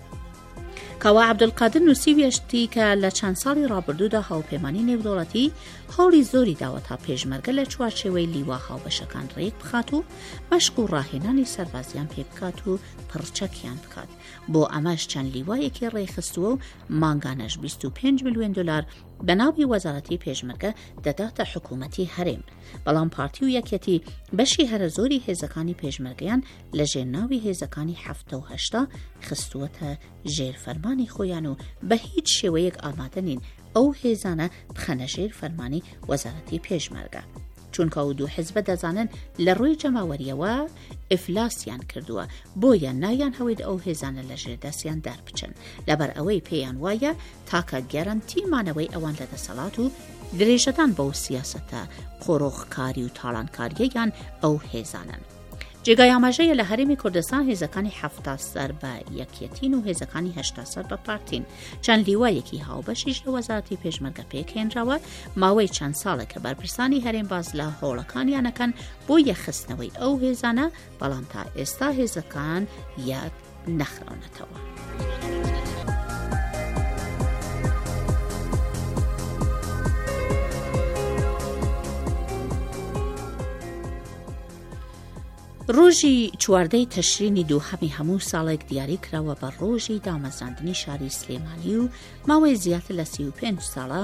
[SPEAKER 3] کاوە عەبدولقادر نووسیویەتی کە لە چەند ساڵی ڕابردوودا هاوپەیمانی نێودەوڵەتی هەوڵی زۆری داوە تا پێشمەرگە لە چوارچێوەی لیوا هاوبەشەکان ڕێک بخات و مەشق و ڕاهێنانی سەربازیان پێ بکات و پڕچەکیان بکات. بۆ ئەمەش چەند لیوایەکی ڕێخستووە و مانگانەش بیست و پێنج ملیۆن دلار بەناوی وەزارەتی پێشمەرگە دەداتە حکوومەتی هەرێم. بەڵام پارتی و یەکێتی بەشی هەرە زۆری هێزەکانی پێشمەرگەیان لە ژێرناوی هێزەکانی هەفتە و هەشتا خستووەتە ژێر فەرمانی خۆیان و بە هیچ شێوەیەک ئامادە نین ئەو هێزانە بخەنە ژێر فەرمانی وەزارەتی پێشمەرگە. چونکە ئەو دوو حیزبە دەزانن لە ڕووی جەماوەریەوە ئیفلاسیان کردووە بۆیە نایان هەوێت ئەو هێزانە لە ژێردەستیان دەربچن لەبەر ئەوەی پێیان وایە تاکە گەرانتیمانەوەی ئەوان لە دەسەڵات و درێژەدان بەو سیاسەتە قۆڕۆخکاری و تاڵانکاریەیان ئەو هێزانن. جێگای ئاماژەیە لە هەرێمی کوردستان هێزەکانی هەفتا سەر بە یەکێتین و هێزەکانی هەشتا سەر بە پارتین. چەند لیوایەکی هاوبەشیش لە وەزارەتی پێشمەرگە پێکهێنراوە ماوەی چەند ساڵە کە بەرپرسانی هەرێم باز لە هۆڵەکانیانەکەن بۆ یەخستنەوەی ئەو هێزانە بەڵام تا ئێستا هێزەکان یەک نەخراونەتەوە. ڕۆژی چواردەی تەشرینی دووهەمی هەموو ساڵێک دیاری کراوە بە ڕۆژی دامەزراندنی شاری سلێمانی و ماوەی زیاتر لە سی و پێنج ساڵە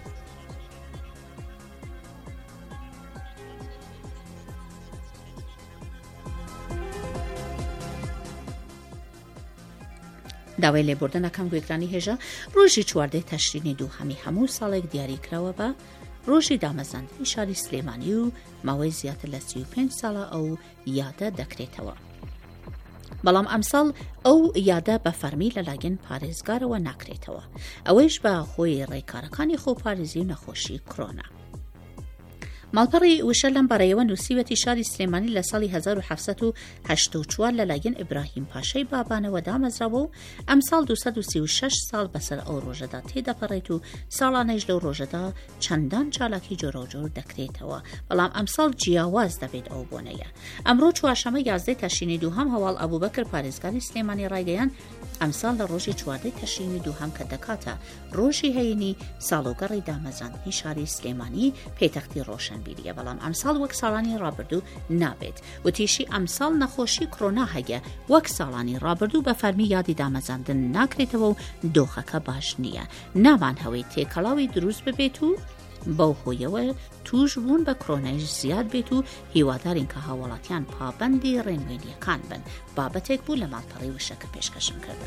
[SPEAKER 3] داوای لێبوردنەکەم گوێگرانی هێژە ڕۆژی چواردەی تەشرینی دووهەمی هەموو ساڵێک دیاری کراوە بە ڕۆژی دامەزراندنی شاری سلێمانی و ماوەی زیاتر لە سی و پێنج ساڵە ئەو یادە دەکرێتەوە. بەڵام ئەمساڵ ئەو یادە بە فەرمی لەلایەن پارێزگارەوە ناکرێتەوە، ئەوەیش بە خۆی ڕێکارەکانی خۆپارێزی و نەخۆشی کڕۆنا. ماڵپەڕی وشە لەم بەڕێیەوە نووسیوەتی شاری سلێمانی لە ساڵی هەزار و حەفسەد و هەشتا و چوار لەلایەن ئیبراهیم پاشای بابانەوە دامەزراوە و ئەمساڵ دووسەد و سی و شەش ساڵ بەسەر ئەو ڕۆژەدا تێدەپەڕێت و ساڵانەیش لەو ڕۆژەدا چەندان چالاکی جۆرەوجۆر دەکرێتەوە، بەڵام ئەمساڵ جیاواز دەبێت ئەو بۆنەیە. ئەمڕۆ چوارشەمە یازدەی تەشرینی دووهەم هەواڵ ئەبوبەکر پارێزگاری سلێمانی ڕایگەیان ئەمساڵ لە ڕۆژی چواردەی تەشرینی دووهەم کە دەکاتە ڕۆژی هەینی ساڵۆگەڕی دامەزراندنی شاری سلێمانی پێتەختی ڕۆشنبیریە، بەڵام ئەمساڵ وەک ساڵانی ڕابردوو نابێت. وتیشی ئەمساڵ نەخۆشی کڕۆنا هەیە وەک ساڵانی ڕابردوو بە فەرمی یادی دامەزراندن ناکرێتەوە و دۆخەکە باش نییە. نامان هەوەی تێکەڵاوی دروست ببێت و بەو هۆیەوە توش بوون بە کڕۆنایش زیاد بێت و هیوادارین کە هاوڵاتیان پابەندی ڕێنوێنیەکان بن. بابەتێک بوو لە ماڵپەڕی وشەکە پێشکەشم کردن.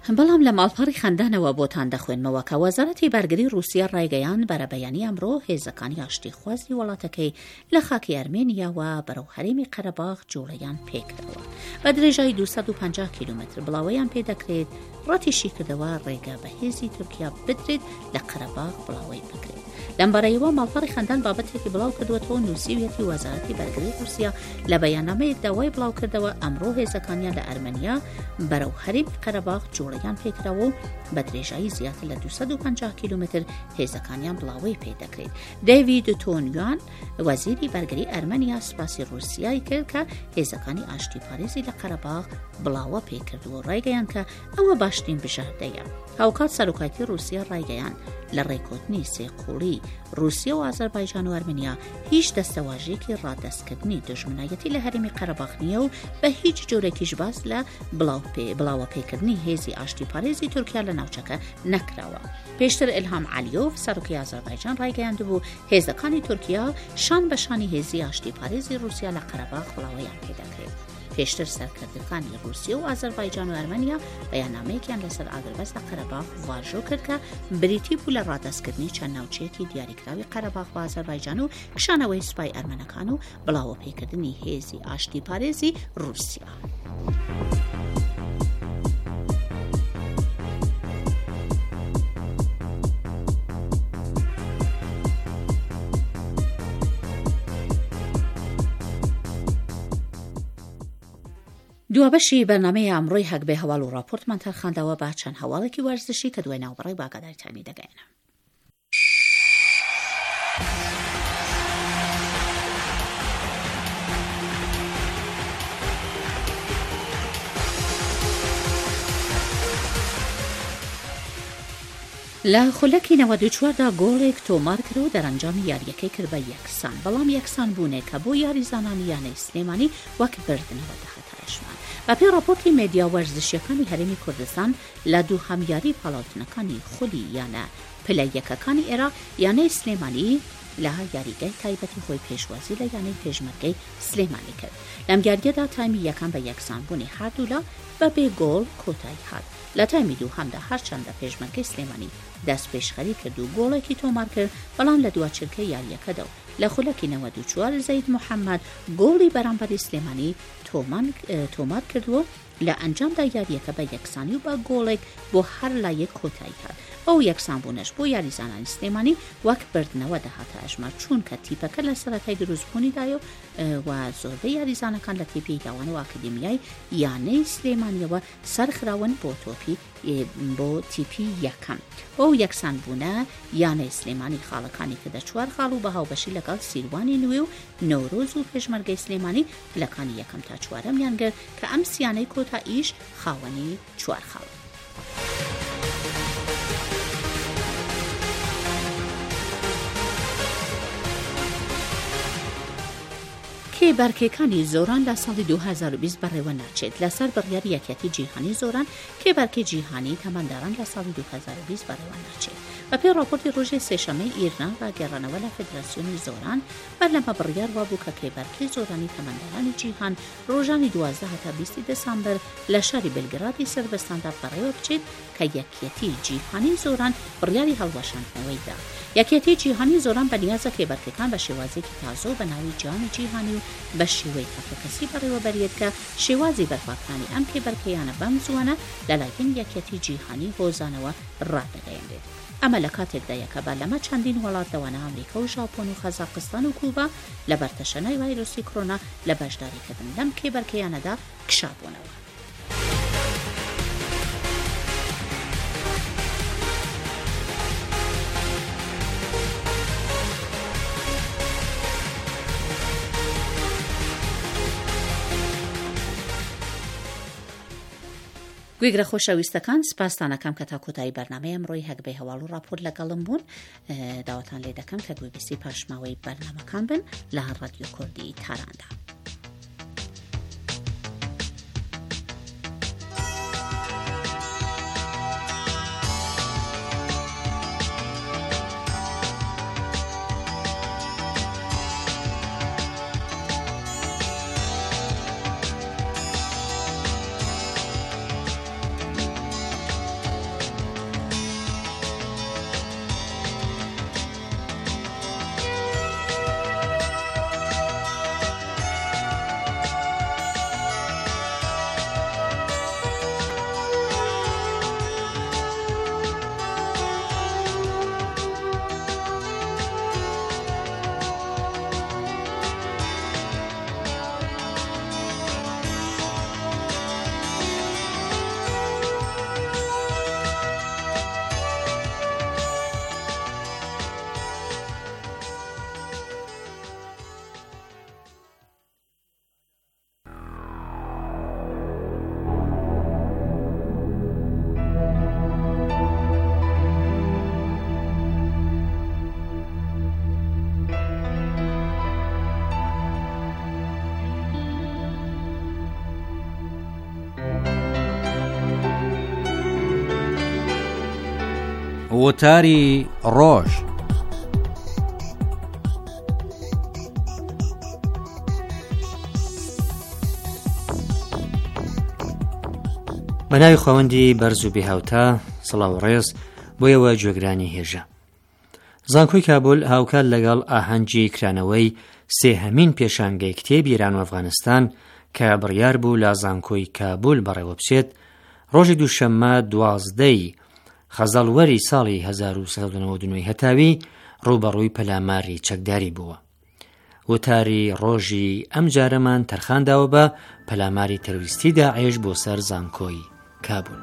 [SPEAKER 3] بەڵام لە ماڵپەڕی خەندانەوە بۆتان دەخوێنمەوە کە وەزارەتی بەرگری رووسیا ڕایگەیان بەرە بەیانی ئەمڕۆ هێزەکانی ئاشتیخوازی وڵاتەکەی لە خاکی ئەرمێنیاوە بەرەو هەرێمی قەرەباغ جوڵەیان پێکردەوە. بە درێژایی دووسەد و پەنجا کیلومتر بڵاوەیان پێدەکرێت ڕەتیشی کردەوە ڕێگە بە هێزی تورکیا بدرێت لە قەرەباغ بڵاوەی بکرێت. لەمبەرەیەوە ماڵپەڕی خەندان بابەتێکی بڵاو کردوەتەوە نووسیویەتی وەزارەتی بەرگری رووسیا لە بەیاننامەیەک داوای بڵاو کردەوە ئەمڕۆ هێزەکانیان لە ئەرمەنیا بەرەو هەرێمی قەرەباغ جوڵەیان پێکراوە و بە درێژایی زیاتر لە دووسەد و پەنجا کیلومتر هێزەکانیان بڵاوەی پێدەکرێت. دەیڤید تۆنیان وەزیری بەرگری ئەرمەنیا سپاسی رووسیای کرد کە هێزەکانی ئاشتی پارێزی لە قەرەباغ بڵاوە پێکردووە ڕایگەیان کە ئەوە باشترین بژاردەیە. هاوکات سەرۆکایەتی رووسیا ڕایگەیان لە ڕێکوتنی سێقوڵی رووسیا و ئازەربایجان و ئەرمێنیا هیچ دەستەواژەیەکی ڕادەستکردنی دژمنایەتی لە هەرێمی قەرەباغ نییە و بە هیچ جۆرێکیش باس لە بڵاوە پێکردنی هێزی ئاشتی پارێزی تورکیا لە ناوچەکە نەکراوە. پێشتر ئیلهام عەلیۆڤ سەرۆکی ئازەربایجان ڕایگەیاندبوو هێزەکانی تورکیا شان بە شانی هێزی ئاشتی پارێزی رووسیا لە قەرەباغ بڵاوەیان پێدەکرێت. پێشتر سەرکردەکانی رووسیا و ئازەربایجان و ئەرمەنیا بەیاننامەیەکیان لەسەر ئاگربەست لە قەرەباغ واژۆ کرد کە بریتی بوو لە ڕادەستکردنی چەند ناوچەیەکی دیاریکراوی قەرەباغ و ئازەربایجان و کشانەوەی سوپای ئەرمەنەکان و بڵاوە پێکردنی هێزی ئاشتی پارێزی رووسیا. دوابەشی بەرنامەی ئەمڕۆی هەک بێ هەواڵ و راپۆرتمان تەرخاندەوە بە چەند هەواڵێکی وەرزشی کە دوای ناوبڕی باگاداریتانی دەگەێنە. لە خولەکی نەوەد و چواردا گۆڵێک تۆمار کرد و دەرەنجامی یاریەکەی کرد بە یەکسان، بەڵام یەکسان بوونێ کە بۆ یاریزانانی یانەی سلێمانی وەک بردنەوە دەهاتایشمان. بە پێی راپۆرتی مێدیا وەرزشیەکانی هەرێمی کوردستان لە دوو هەمیاری پاڵاوتنەکانی خولی یانە پلەیەکەکانی عێراق یانەی سلێمانی لە یاریگای تایبەتی خۆی پێشوازی لە یانەی پێشمەرگەی سلێمانی کرد. لەم یاریەدا تایمی یەکەم بە یەکسان بوونی هەردوولا بە بێ گۆڵ کۆتایی هات. لە تایمی دوو هەمدا هەرچەندە پێشمەرگەی سلێمانی دەست پێشخەری کرد و گۆڵێکی تۆمار کرد، بەڵام لە دووچرکەی یاریەکەدا و لە خولەکی نەوەد و چوار زەید محەممەد گۆڵی بەرامبەری سلێمانی تۆمار کردووە لە ئەنجامدا یاریەکە بە یەکسانی و بە گۆڵێک بۆ هەر لایەک کۆتایی هات. ئەو یەکسان بوونەش بۆ یاریزانانی سلێمانی وەک بردنەوە دەهاتە ئەژمار، چونکە تیپەکە لە سەرەتای دروستبوونیدایە و زۆربەی یاریزانەکان لە تیپی داوان و ئاکادمیای یانەی سلێمانیەوە سەرخراون بۆ تۆپی بۆ تیپی یەکەم. ئەو یەکسان بوونە یانەی سلێمانی خاڵەکانی کردە چوار خاڵ و بە هاوبەشی لەگەڵ سیروانی نوێ و نەورۆز و پێشمەرگەی سلێمانی پلەکانی یەکەم تا چوارەمیان گرت کە ئەم سیانەی کۆتاییش خاوەنی چوار خاڵ. کێبەرکێکانی زۆران لە ساڵی دوو هەزار و بیست بەڕێوە ناچێت لەسەر بڕیاری یەکێتی جیهانی زۆران کێبەرکەی جیهانی تەمەنداران لە ساڵی دوو هەزار و بیست بەڕێوە ناچێت. بە پێی راپۆرتی ڕۆژی سێشەمەی ئیرنا ڕاگەڕانەوە لە فێدراسیۆنی زۆران بەرلەمە بڕیار وابوو کە کێبەرکەی زۆرانی تەمەندارانی جیهان ڕۆژانی دوازدە هەتا بیستی دەسامبەر لە شاری بێلگرادی سەربەستاندا بەڕێوە بچێت کە یەکێتی جیهانی زۆران بڕیاری هەڵوەشاندنەوەیدا. یەکێتی جیهانی زۆران بەنیازە کێبەرکەکان بە شێوازێکی تازە و بە ناوی جیهانی جیهانی و بە شێوەی تەقەکەسی بەڕێوە بەریێت کە شێوازی بەرپاکانی ئەم کێبەرکەیانە بەم زوانە لەلایەن یەکێتی جیهانی هۆزانەوە ڕادەگەیەنرێت. ئەمە لە کاتێکدا یەکە بەرلەمە چەندین وڵات لەوانە ئەمریکا و ژاپۆن و خەزاقستان و کوبا لە بەرتەشەنای ڤایرۆسی کۆرۆنا لە بەشداریکردن لەم کێبەرکەیانەدا کشابوونەوە. گوێگرە خۆشەویستەکان سپاسانەکەم کە تا کۆتایی بەرنامەی ئەمڕۆی هەک بێ هەواڵ و راپۆرت لەگەڵم بوون. داوەتان لێ دەکەم کە گوێبیستی پاشماوەی بەرنامەکان بن لە هەر ڕادیۆ کوردی تاراندا.
[SPEAKER 14] وتاری ڕۆژ.
[SPEAKER 15] بەناوی خۆوەندی بەرز و بێهاوتا سڵاو ڕێز بۆیەوە گوێگرانی هێژە. زانکۆی کابول هاوکات لەگەڵ ئاهەنگی کرانەوەی سێهەمین پێشانگەی کتێبی ئێران و ئەفغانستان کە بڕیار بوو لە زانکۆی کابول بەڕێوە بچێت ڕۆژی دووشەممە دوازدەی خەزەڵوەری ساڵی هەزار و سەد و نەوەد و نۆ هەتاوی ڕووبەڕووی پەلاماری چەکداری بووە. وتاری ڕۆژی ئەم جارەمان تەرخانداوە بە پەلاماری تەروریستی داعێش بۆ سەر زانکۆی کابول.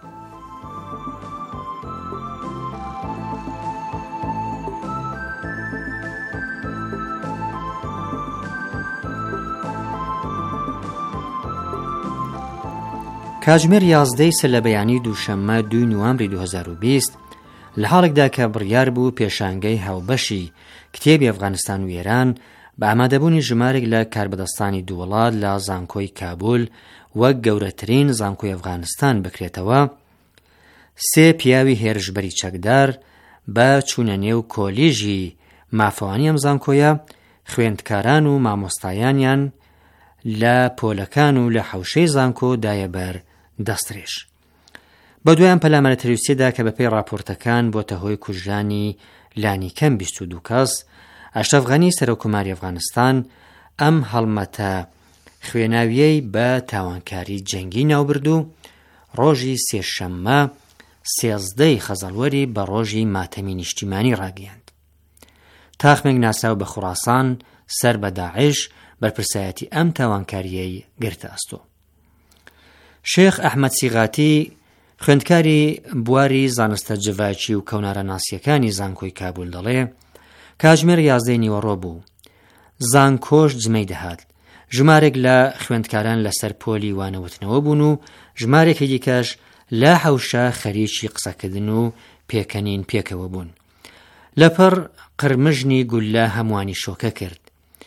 [SPEAKER 15] کاتژمێر یازدەی سەلەبەیانی دووشەممە دوی نوامبری دوو هەزار و بیست لە حاڵێکدا کە بڕیار بوو پێشانگەی هاوبەشی کتێبی ئەفغانستان و ئێران بە ئامادەبوونی ژمارێک لە کاربەدەستانی دوو وڵات لە زانکۆی کابول وەک گەورەترین زانکۆی ئەفغانستان بکرێتەوە، سێ پیاوی هێرشبەری چەکدار بە چوونە نێو کۆلیژی مافەوانی ئەم زانکۆیە، خوێندکاران و مامۆستایانیان لە پۆلەکان و لە حەوشەی زانکۆ دایەبەر دەستڕێژ. بە دوایان پەلامارە تەروریستیدا کە بەپێی راپۆرتەکان بۆتە هۆی کوژرانی لانی کەم بیست و دوو کەس، ئەشرەف غەنی سەرۆکوماری ئەفغانستان ئەم هەڵمەتە خوێناویەی بە تاوانکاری جەنگی ناوبرد و ڕۆژی سێشەممە سێزدەی خەزەڵوەری بە ڕۆژی ماتەمی نیشتیمانی ڕاگەیاند. تاخمێک ناساو بە خوڕاسان سەر بە داعش بەرپرسایەتی ئەم تاوانکاریەی گرتە ئەستۆ. شێخ ئەحمەد سیغاتی خوێندکاری بواری زانستە جڤاکی و کەونارە ناسیەکانی زانکۆی کابول دەڵێ کاتژمێر یازدەی نیوەڕۆ بوو، زانکۆش جمەی دەهات، ژمارێک لە خوێندکاران لەسەر پۆلی وانەوتنەوە بوون و ژمارێکی دیکەش لە حەوشە خەریکی قسەکردن و پێکەنین پێکەوە بوون. لەپەر قرمژنی گولە هەموانی شۆکە کرد.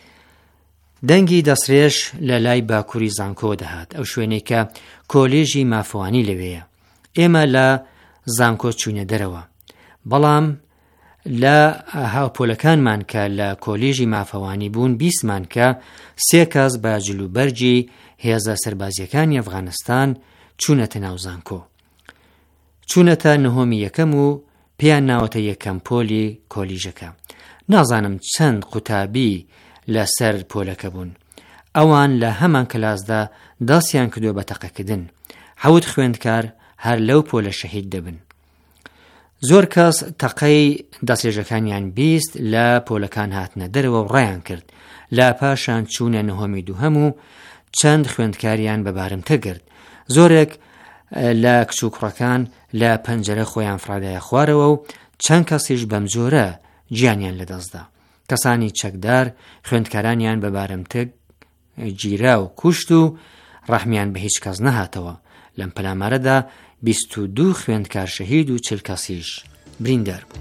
[SPEAKER 15] دەنگی دەسرێش لە لای باکووری زانکۆ دەهات، ئەو شوێنەی کە کۆلێژی مافەوانی لەوەیە. ئێمە لە زانکۆ چوونە دەرەوە، بەڵام لە هاوپۆلەکانمان کە لە کۆلێژی مافەوانی بوون بیستمان کە سێ کەس بە جلوبەرجی هێزە سەربازیەکانی ئەفغانستان چوونەتە ناو زانکۆ. چوونەتە نهۆمی یەکەم و پێیان ناوەتە یەکەم پۆلی کۆلیژەکە. نازانم چەند قوتابی لەسەر پۆلەکە بوون. ئەوان لە هەمان کلاسدا داسیان کردووە بە تەقەکردن. حەوت خوێندکار هەر لەو پۆلە شەهید دەبن. زۆر کەس تەقەی دەستێژەکانیان بیست لە پۆلەکان هاتنە دەرەوە و ڕایان کرد. لا پاشان چوونە نهۆمی دووهەم و چەند خوێندکاریان بە بارمتە گرت. زۆرێک لە کچووکڕەکان لە پەنجەرە خۆیان فرادایە خوارەوە و چەند کەسیش بەم جۆرە گیانیان لەدەستدا. کەسانی چەکدار خوێندکارانیان بە بارمتە گیرا و کوشت و ڕەحمیان بە هیچ کەس نەهاتەوە. لەم پەلامارەدا بیست و دوو خوێندکار شەهید و چل کەسیش بریندار بوو.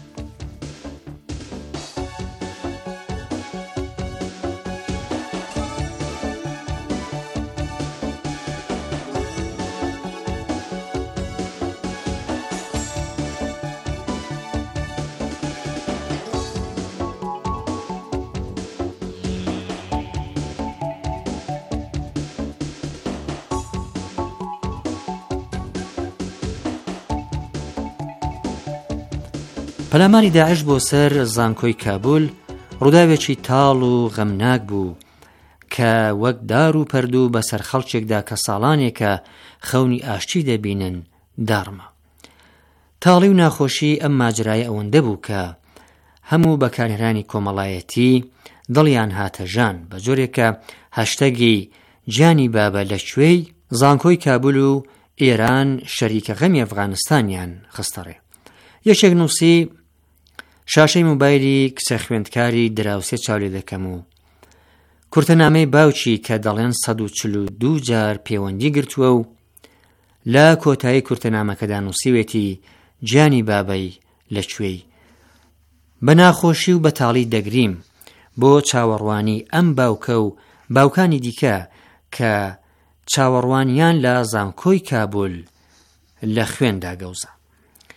[SPEAKER 15] پەلاماری داعش بۆ سەر زانکۆی کابول ڕووداوێکی تاڵ و غەمناک بوو کە وەک دار و پەردوو بەسەر خەڵکێکدا کە ساڵانێکە خەونی ئاشتی دەبینن داڕمە. تاڵی و ناخۆشی ئەم ماجرای ئەوەندە بوو کە هەموو بەکارهێنانی کۆمەڵایەتی دڵیان هاتە ژان بە جۆرێکە هەشتەگی گیانی بابە لەکوێی زانکۆی کابول و ئێران شەریکە غەمی ئەفغانستانیان خستەڕێ. یەکێک نووسی شاشەی مۆبایلی کچە خوێندکاری دراوسێ چاولێ دەکەم و کورتەنامەی باوکی کە دەڵێن سەد و چل و دوو جار پەیوەندی گرتووە و لە کۆتایی کورتەنامەکەدا نووسیوێتی گیانی بابەی لەکوێی بە ناخۆشی و بەتاڵی دەگریم بۆ چاوەڕوانی ئەم باوکە و باوکانی دیکە کە چاوەڕوانیان لە زانکۆی کابول لە خوێندا گەوزە.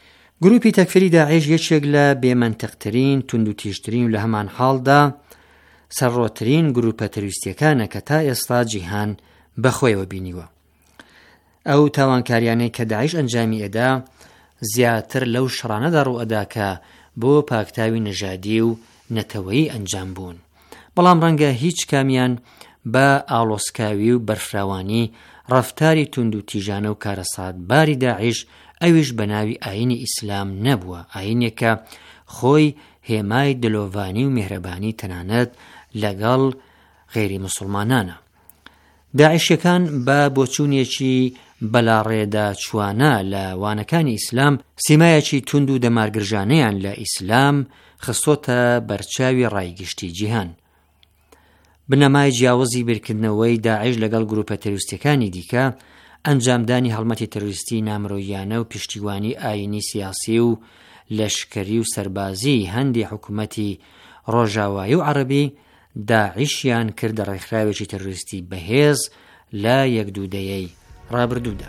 [SPEAKER 15] گروپی تەکفیری داعش یەکێک لە بێمەنتەقترین توند و تیژترین و لە هەمان حاڵدا سەرڕۆترین گروپە تەروریستیەکانە کە تا ئێستا جیهان بەخۆیەوە بینیوە. ئەو تاوانکاریانەی کە داعش ئەنجامی ئەدا زیاتر لەو شڕانەدا ڕوئەدا کە بۆ پاکتاوی نەژادی و نەتەوەیی ئەنجام بوون، بەڵام ڕەنگە هیچ کامیان بە ئاڵۆسکاوی و بەرفراوانی ڕەفتاری توند و تیژانە و کارەساتباری داعش، ئەویش بە ناوی ئاینی ئیسلام نەبووە، ئاینێکە خۆی هێمای دلۆڤانی و میهرەبانی تەنانەت لەگەڵ غێری مسلمانانە. داعشیەکان بە بۆچوونێکی بەلاڕێدا چوانە لە وانەکانی ئیسلام سیمایەکی تند و دەمارگرژانەیان لە ئیسلام خستۆتە بەرچاوی ڕایگشتی جیهان. بنەمای جیاوازی بیرکردنەوەی داعش لەگەڵ گروپە تەروریستیەکانی دیکە ئەنجامدانی هەڵمەتی تەروریستی نامرۆیانە و پشتیوانی ئاینی سیاسی و لەشکری و سەربازی هەندی حکوومەتی ڕۆژاوایی و عەرەبی داعشیان کردە ڕێکخراوێکی تەروریستی بەهێز لە یەک دوودەیەی ڕابردوودا.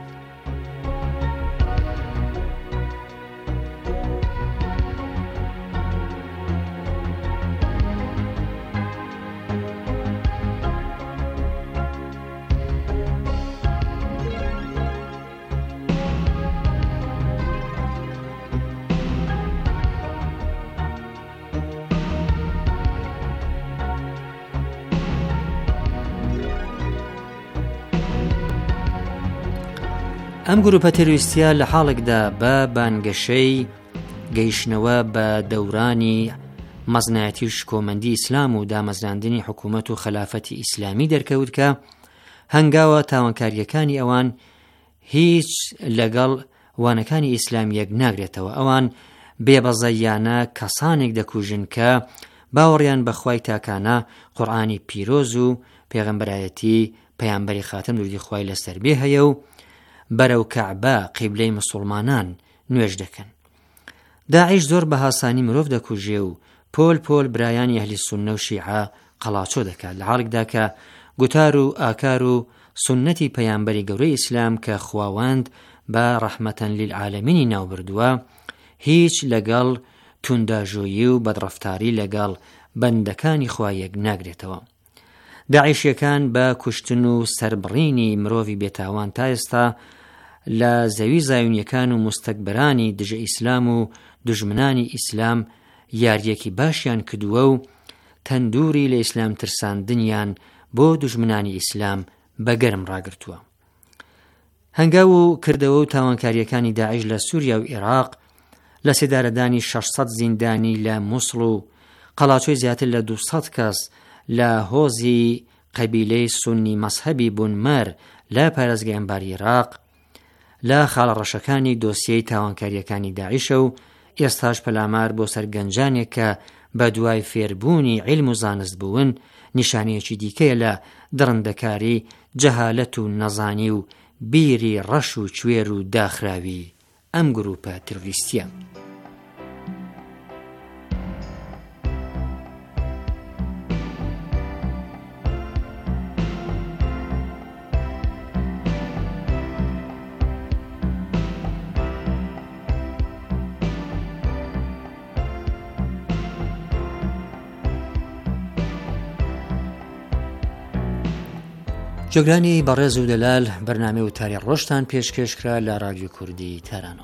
[SPEAKER 15] ئەم گروپە تەروریستیە لە حاڵێکدا بە بانگەشەی گەیشتنەوە بە دەورانی مەزنایەتی و شکۆمەندی ئیسلام و دامەزراندنی حکوومەت و خەلافەتی ئیسلامی دەرکەوت کە هەنگاوە تاوانکاریەکانی ئەوان هیچ لەگەڵ وانەکانی ئیسلام یەک ناگرێتەوە. ئەوان بێبەزەیانە کەسانێک دەکوژن کە باوەڕیان بەخوای تاکانە، قورئانی پیرۆز و پێغەمبەرایەتی پەیامبەری خاتم دوردی خوای لەسەر بێ هەیە و بەرەو کەعبە قیبلەی مسلمانان نوێژ دەکەن. داعش زۆر بە هاسانی مرۆڤ دەکوژێ و پۆل پۆل برایانی ئەهلی سوننە و شیعە قەڵاچۆ دەکات، لە حاڵێکدا کە گوتار و ئاکار و سنەتی پەیامبەری گەورەی ئیسلام کە خواوەند بە ڕەحمەتەن لیلعالەمینی ناوبردووە هیچ لەگەڵ تونداژۆیی و بەدڕەفتاری لەگەڵ بەندەکانی خوا یەک ناگرێتەوە. داعشیەکان بە کوشتن و سەربڕینی مرۆڤی بێتاوان تا ئێستا لە زەوی زایونیەکان و مستەکبەرانی دژە ئیسلام و دژمنانی ئیسلام یاریەکی باشیان کردووە و تەندوری لە ئیسلام ترساندنیان بۆ دژمنانی ئیسلام بەگەرم ڕاگرتووە. هەنگاو و کردەوە و تاوانکاریەکانی داعش لە سووریا و عێراق لە سێدارەدانی شەشسەد زیندانی لە مووسڵ و قەڵاچۆی زیاتر لە دووسەد کەس لە هۆزی قەبیلەی سونی مەسحەبی بوونمەر لە پارێزگای ئەنباری عێراق لە خاڵەڕەشەکانی دۆسیەی تاوانکاریەکانی داعشە و ئێستاش پەلامار بۆ سەرگەنجانێک کە بە دوای فێربوونی عیلم و زانست بوون نیشانەیەکی دیکەیە لە دڕندەکاری، جەهالەت و نەزانی و بیری ڕەش و کوێر و داخراوی ئەم گروپە تروریستیە. جۆگرانی بەڕێز و دەلال بەرنامەی وتاری ڕۆژتان پێشکەشکرا لە رادیۆ کوردی تارانەوە.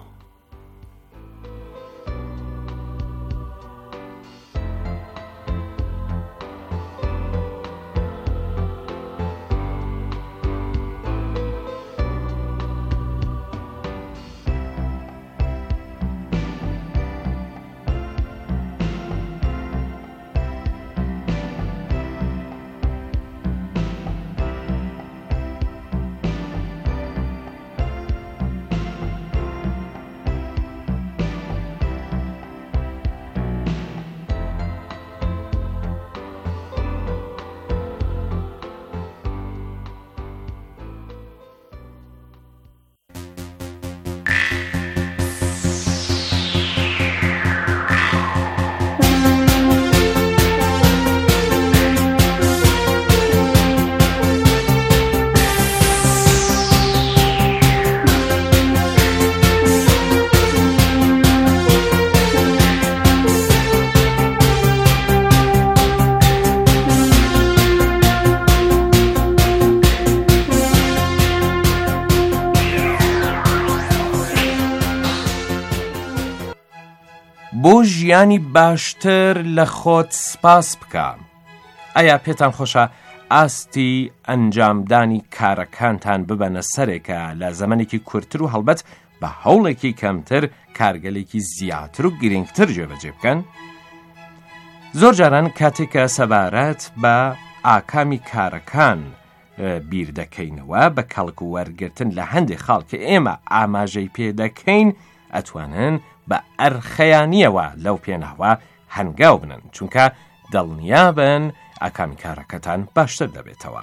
[SPEAKER 4] ژیانی باشتر لە خۆت سپاس بکە. ئایا پێتان خۆشە ئاستی ئەنجامدانی کارەکانتان ببەنە سەرێکە لە زەمانێکی کورتتر و هەڵبەت بە هەوڵێکی کەمتر کارگەلێکی زیاتر و گرنگتر جێبەجێ بکەن؟ زۆر جاران کاتێکە سەبارەت بە ئاکامی کارەکان بیر دەکەینەوە بە کەڵک و وەرگرتن لە هەندێک خاڵ کە ئێمە ئاماژەی پێ دەکەین ئەتوانن بە ئەرخەیانیەوە لەو پێناوە هەنگاو بنن، چونکە دڵنیابن ئاکامی کارەکەتان باشتر دەبێتەوە.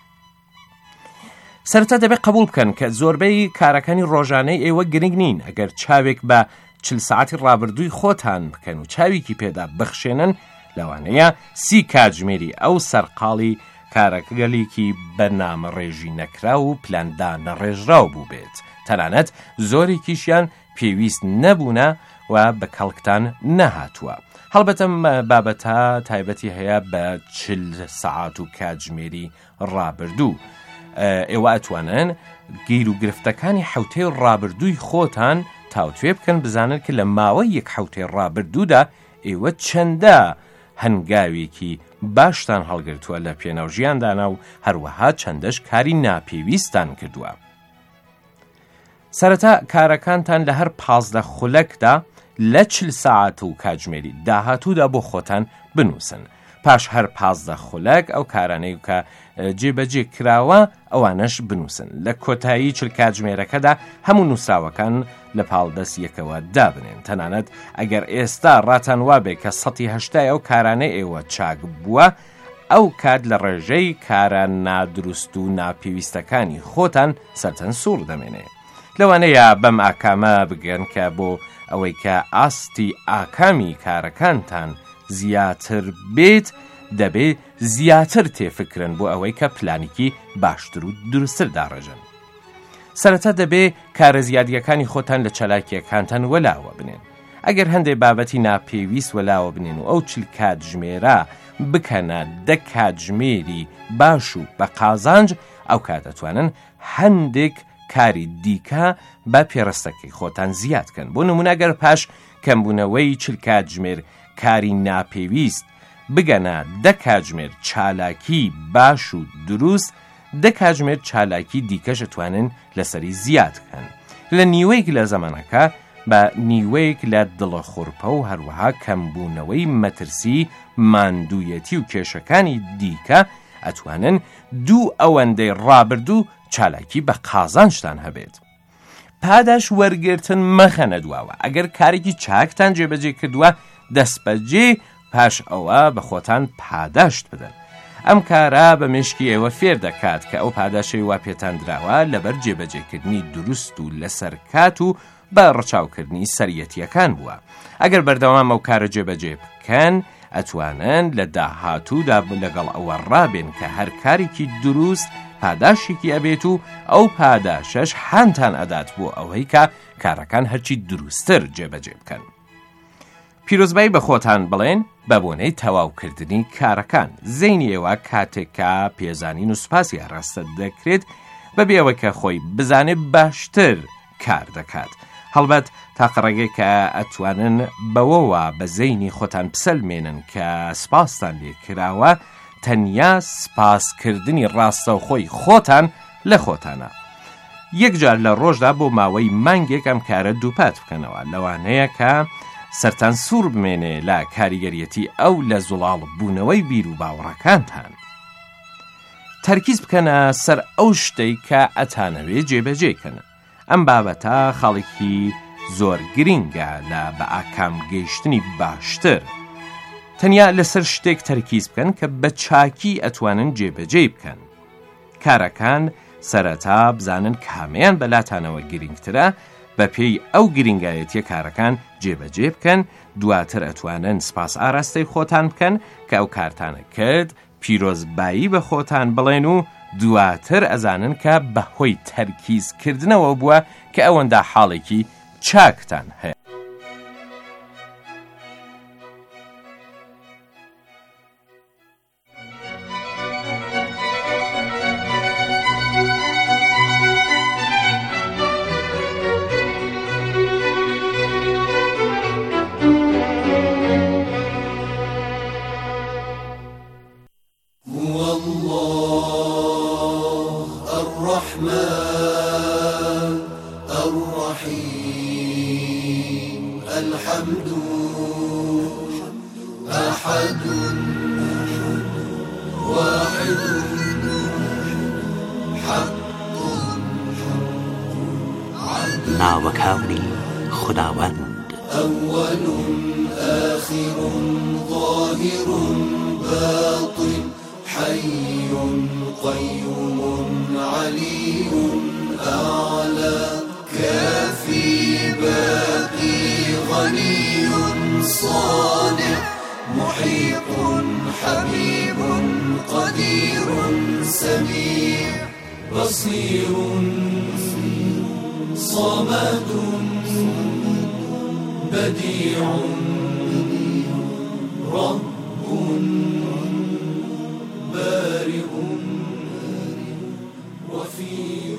[SPEAKER 4] سەرەتا دەبێت قبول بکەن کە زۆربەی کارەکانی ڕۆژانەی ئێوە گرنگ نین. ئەگەر چاوێک بە چل ساعتی ڕابردووی خۆتان بکەن و چاوێکی پێدا بخشێنن، لەوانەیە سی کاتژمێری ئەو سەرقاڵی کارەکەگەلێکی بەنامە ڕێژی نەکرا و پلاندا نەڕێژراو بوو بێت. تەنانەت زۆرێکیشیان پێویست نەبوونە و بە کەڵکتان نەهاتووە. هەڵبەتە بابەتە تایبەتی هەیە بە چل سەعات و کاتژمێری ڕابردوو. ئێوە ئەتوانن گیر و گرفتەکانی حوتەی ڕابردووی خۆتان تاوتوێ بکەن، بزانن کە لە ماوەی یەک حوتەی ڕابردوودا ئێوە چەندە هەنگاوێکی باشتان هەڵگرتووە لە پێناو ژیاندانا و هەروەها چەندەش کاری ناپێویستان کردووە. سەرەتا کارەکانتان لە هەر پازدە خولەکدا لە چل ساعات و کاتژمێری داهاتوودا بۆ خۆتان بنووسن. پاش هەر پازدە خولەک ئەو کارانەی کە جێبەجێ کراوە ئەوانەش بنووسن. لە کۆتایی چل کاتژمێرەکەدا هەموو نووسراوەکان لە پاڵدەست یەکەوە دابنێن. تەنانەت ئەگەر ئێستا ڕاتان وابێ کە سەتی هەشتای ئەو کارانەی ئێوە چاک بووە، ئەو کات لە ڕێژەی کارە نادروست و ناپێویستەکانی خۆتان سەرتەن سوور دەمێنێ. لەوانەیە بەم ئاکامە بگەن کە بۆ ئەوەی کە ئاستی ئاکامی کارەکانتان زیاتر بێت دەبێت زیاتر تێفکرن بۆ ئەوەی کە پلانێکی باشتر و دروستتر داڕێژن. سەرەتا دەبێت کارە زیادیەکانی خۆتان لە چالاکیەکانتان وەلاوە بنێن. ئەگەر هەندێک بابەتی ناپێویست وەلاوە بنێن و ئەو چل کاتژمێرە بکەنە دە کاتژمێری باش و بە قازانج، ئەو کات دەتوانن هەندێک کاری دیکە بە پێڕستەکەی خۆتان زیادکەن. بۆ نمونە ئەگەر پاش کەمبوونەوەی چل کاتژمێر کاری ناپێویست بگەنە دە کاتژمێر چالاکی باش و دروست، دە کاتژمێر چالاکی دیکەش دەتوانن لەسەری زیادکەن. لە نیوەیەک لە زەمانەکە بە نیوەیەک لە دڵە خوڕپە و هەروەها کەمبوونەوەی مەترسی، ماندوویەتی و کێشەکانی دیکە ئەتوانن دوو ئەوەندەی ڕابردوو چالاکی بە قازانجتان هەبێت. پاداش وەرگرتن مەخەنە دواوە. ئەگەر کارێکی چاکتان جێبەجێ کردووە، دەستبەجێ پاش ئەوە بە خۆتان پاداشت بدەن. ئەم کارە بە مشکی ئێوە فێر دەکات کە ئەو پاداشەی وا پێتان دراوە لەبەر جێبەجێکردنی دروست و لەسەر کات و بە ڕەچاوکردنی سەریەتیەکان بووە. ئەگەر بەردەوام ئەو کارە جێبەجێ بکەن، ئەتوانن لە داهاتوودا لەگەڵ ئەوە ڕابێن کە هەر کارێکی دروست پاداشێکی ئەبێت و ئەو پاداشەش حانتان ئەدات بۆ ئەوەی کە کارەکان هەرچی دروستتر جێبەجێ بکەن. پیرۆزبایی بە خۆتان بڵێن بە بۆنەی تەواوکردنی کارەکان. زەینی ئێوە کاتێکە پێزانین و سوپاسی ئاڕاستە دەکرێت بەبێەوە کە خۆی بزانێت باشتر کار دەکات. هەڵبەت تاقڕێگەی کە ئەتوانن بەوەوە بە زەینی خۆتان بسەلمێنن کە سپاستان لێ کراوە، تەنیا سپاسکردنی ڕاستەوخۆی خۆتان لە خۆتانە. یەکجار لە ڕۆژدا بۆ ماوەی مانگێک ئەم کارە دووپات بکەنەوە. لەوانەیە کە سەرتان سوور بمێنێ لە کاریگەریەتی ئەو لە زوڵاڵ بوونەوەی بیر و باوەڕەکانتان. تەرکیز بکەنە سەر ئەو شتەی کە ئەتانەوێ جێبەجێکەنە. ئەم بابەتە خەڵکی زۆر گرینگە لە بە ئاکام گەیشتنی باشتر. تەنیا لەسەر شتێک تەرکیز بکەن کە بە چاکی ئەتوانن جێبەجێ بکەن. کارەکان سەرەتا بزانن کامیان بەلاتانەوە گرنگترە، بە پێی ئەو گرنگایەتیە کارەکان جێبەجێ بکەن، دواتر ئەتوانن سپاس ئاراستەی خۆتان بکەن کە ئەو کارتانە کرد، پیرۆزبایی بە خۆتان بڵێن و دواتر ئەزانن کە بەهۆی تەرکیزکردنەوە بووە کە ئەوەندا حاڵێکی چاکتان هەیە.
[SPEAKER 16] ناوەکانی خداوند
[SPEAKER 17] أول آخر ظاهر باطن حي قيوم علي أعلى كافي باقي غني صانع محيط حبيب قدير سميع بصير صمد بديع رب بارئ وفي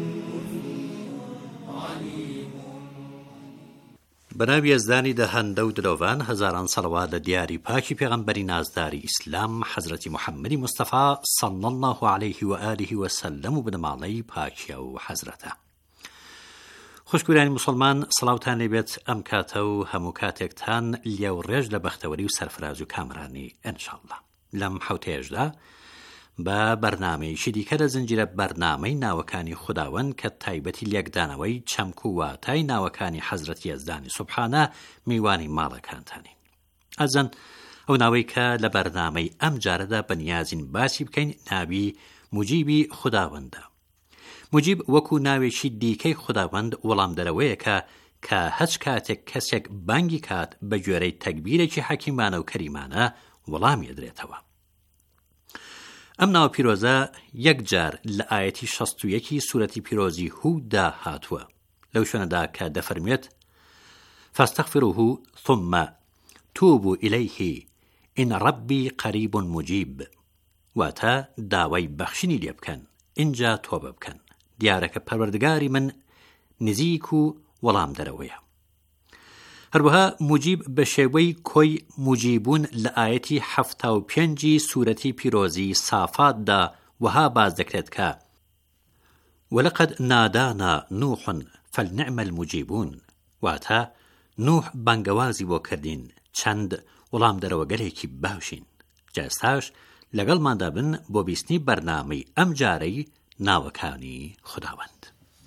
[SPEAKER 17] عليم.
[SPEAKER 16] بەناوی ئەزدانی دەهەندە و درۆڤان هەزاران سەڵەوات لە دیاری پاکی پێغەمبەری نازداری ئیسلام حەزرەتی محەممەدی مستەفا صلی الله عليه و آله وسلم و بنەماڵەی پاکیە و حەزرەتە. خوشکورانی مسلمان سڵاوتان لێبێت ئەم کاتە و هەموو کاتێکتان لێو ڕێژ لە بەختەوەری و سەرفراز و کامرانی ئینشاءالله. لەم حوتێژدا بە بەرنامەیەکی دیکە لە زنجیرە بەرنامەی ناوەکانی خوداوەند کە تایبەتی لێکدانەوەی چەمک و واتای ناوەکانی حەزرەتی یەزدانی سوبحانە میوانی ماڵەکانتانی. ئەزەن ئەو ناوەی کە لە بەرنامەی ئەم جارەدا بەنیازین باسی بکەین ناوی موجیبی خوداوەندە. موجیب وەکو ناوێکی دیکەی خوداوەند وەڵام دەرەوەیەکە کە هەچ کاتێک کەسێک بانگی کات بە گوێرەی تەکبیرێکی حەکیمانە و کەریمانە وەڵامی ئەدرێتەوە. ئەم ناو پیرۆزە یەک جار لە ئاەتی شەست و یەکی سوورەتی پیرۆزی هودا هاتووە لەو شوێنەدا کە دەفەرمێت فاستغفروه ثم توبوا إليه إن ربي قريب مجيب، واتە داوای بەخشینی لێ بکەن اینجا تۆبە بکەن، دیارەکە پەروەردگاری من نزیک و وەڵام دەرەوەیە. هەروەها موجیب بە شێوەی کۆی موجیبون لە ئاەتی حەفتا و پێنجی سوورەتی پیرۆزی سافاتدا وها باز دەکرێت کە وەلەقەد نادانا نوح فەلنعم المجیبون، واتە نوح بانگەوازی بۆ کردین چەند وەڵام دەرەوەگەلێکی باشین. جاستاش لەگەڵماندا بن بۆ بیستنی بەرنامەی ئەم جارەی ناوەکانی خوداوەند.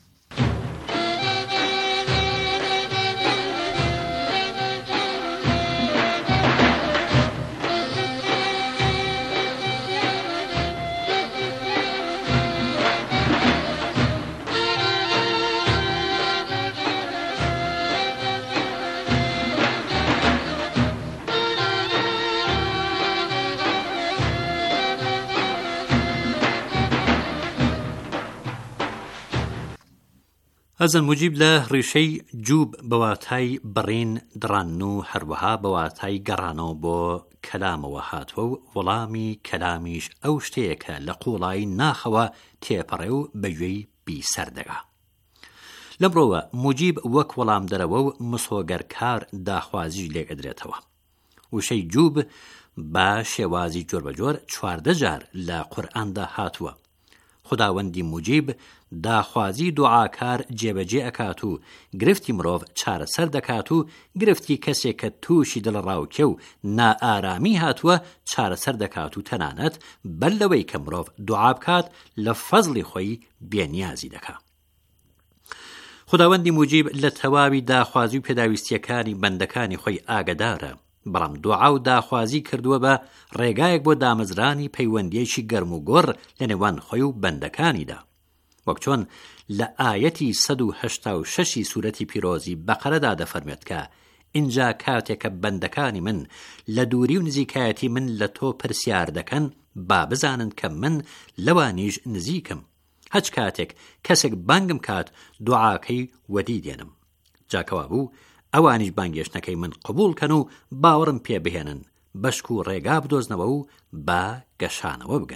[SPEAKER 16] ئەزن موجیب لە ڕیشەی جووب بەواتای بڕین دڕان و هەروەها بەواتای گەڕانەوە بۆ کەلامەوە هاتووە و وەڵامی کەلامیش ئەو شتەیەکە لە قوڵایی ناخەوە تێپەڕێ و بەگوێی بیسەردەگا. لەمڕۆوە موجیب وەک وەڵام دەرەوە و مسۆگەرکار داخوازیش لێگەدرێتەوە. وشەی جووب بە شێوازی جۆر بەجۆر چواردە جار لە قورئاندا هاتووە. خداوەندی موجیب داخوازی دوعاکار جێبەجێ ئەکات و گرفتی مرۆڤ چارەسەر دەکات و گرفتی کەسێک کە تووشی دڵڕاوکێ و نائارامی هاتووە چارەسەر دەکات و تەنانەت بەر لەوەی کە مرۆڤ دوعا بکات لە فەزڵی خۆی بێنیازی دەکات. خداوەندی موجیب لە تەواوی داخوازی و پێداویستیەکانی بەندەکانی خۆی ئاگدارە، بەڵام دوعا و داخوازی کردووە بە ڕێگایەک بۆ دامەزرانی پەیوەندیەکی گەرم و گۆڕ لە نێوان خۆی و بەندەکانیدا، وەک چۆن لە ئاەتی سەد و هەشتا و شەشی سوورەتی پیرۆزی بەقەرەدا دەفەرمێت کە اینجا کاتێکە بەندەکانی من لە دووری و نزیکایەتی من لە تۆ پرسیار دەکەن با بزانن کە من لەوانیش نزیکم، هەچ کاتێک کەسێک بانگم کات دوعاکەی وەدی دێنم. جاکەوا بوو ئەوانیش بانگێشتنەکەی من قبول کەن و باوەڕم پێ بهێنن، بەشک و ڕێگا بدۆزنەوە و با گەشانەوە بگەن.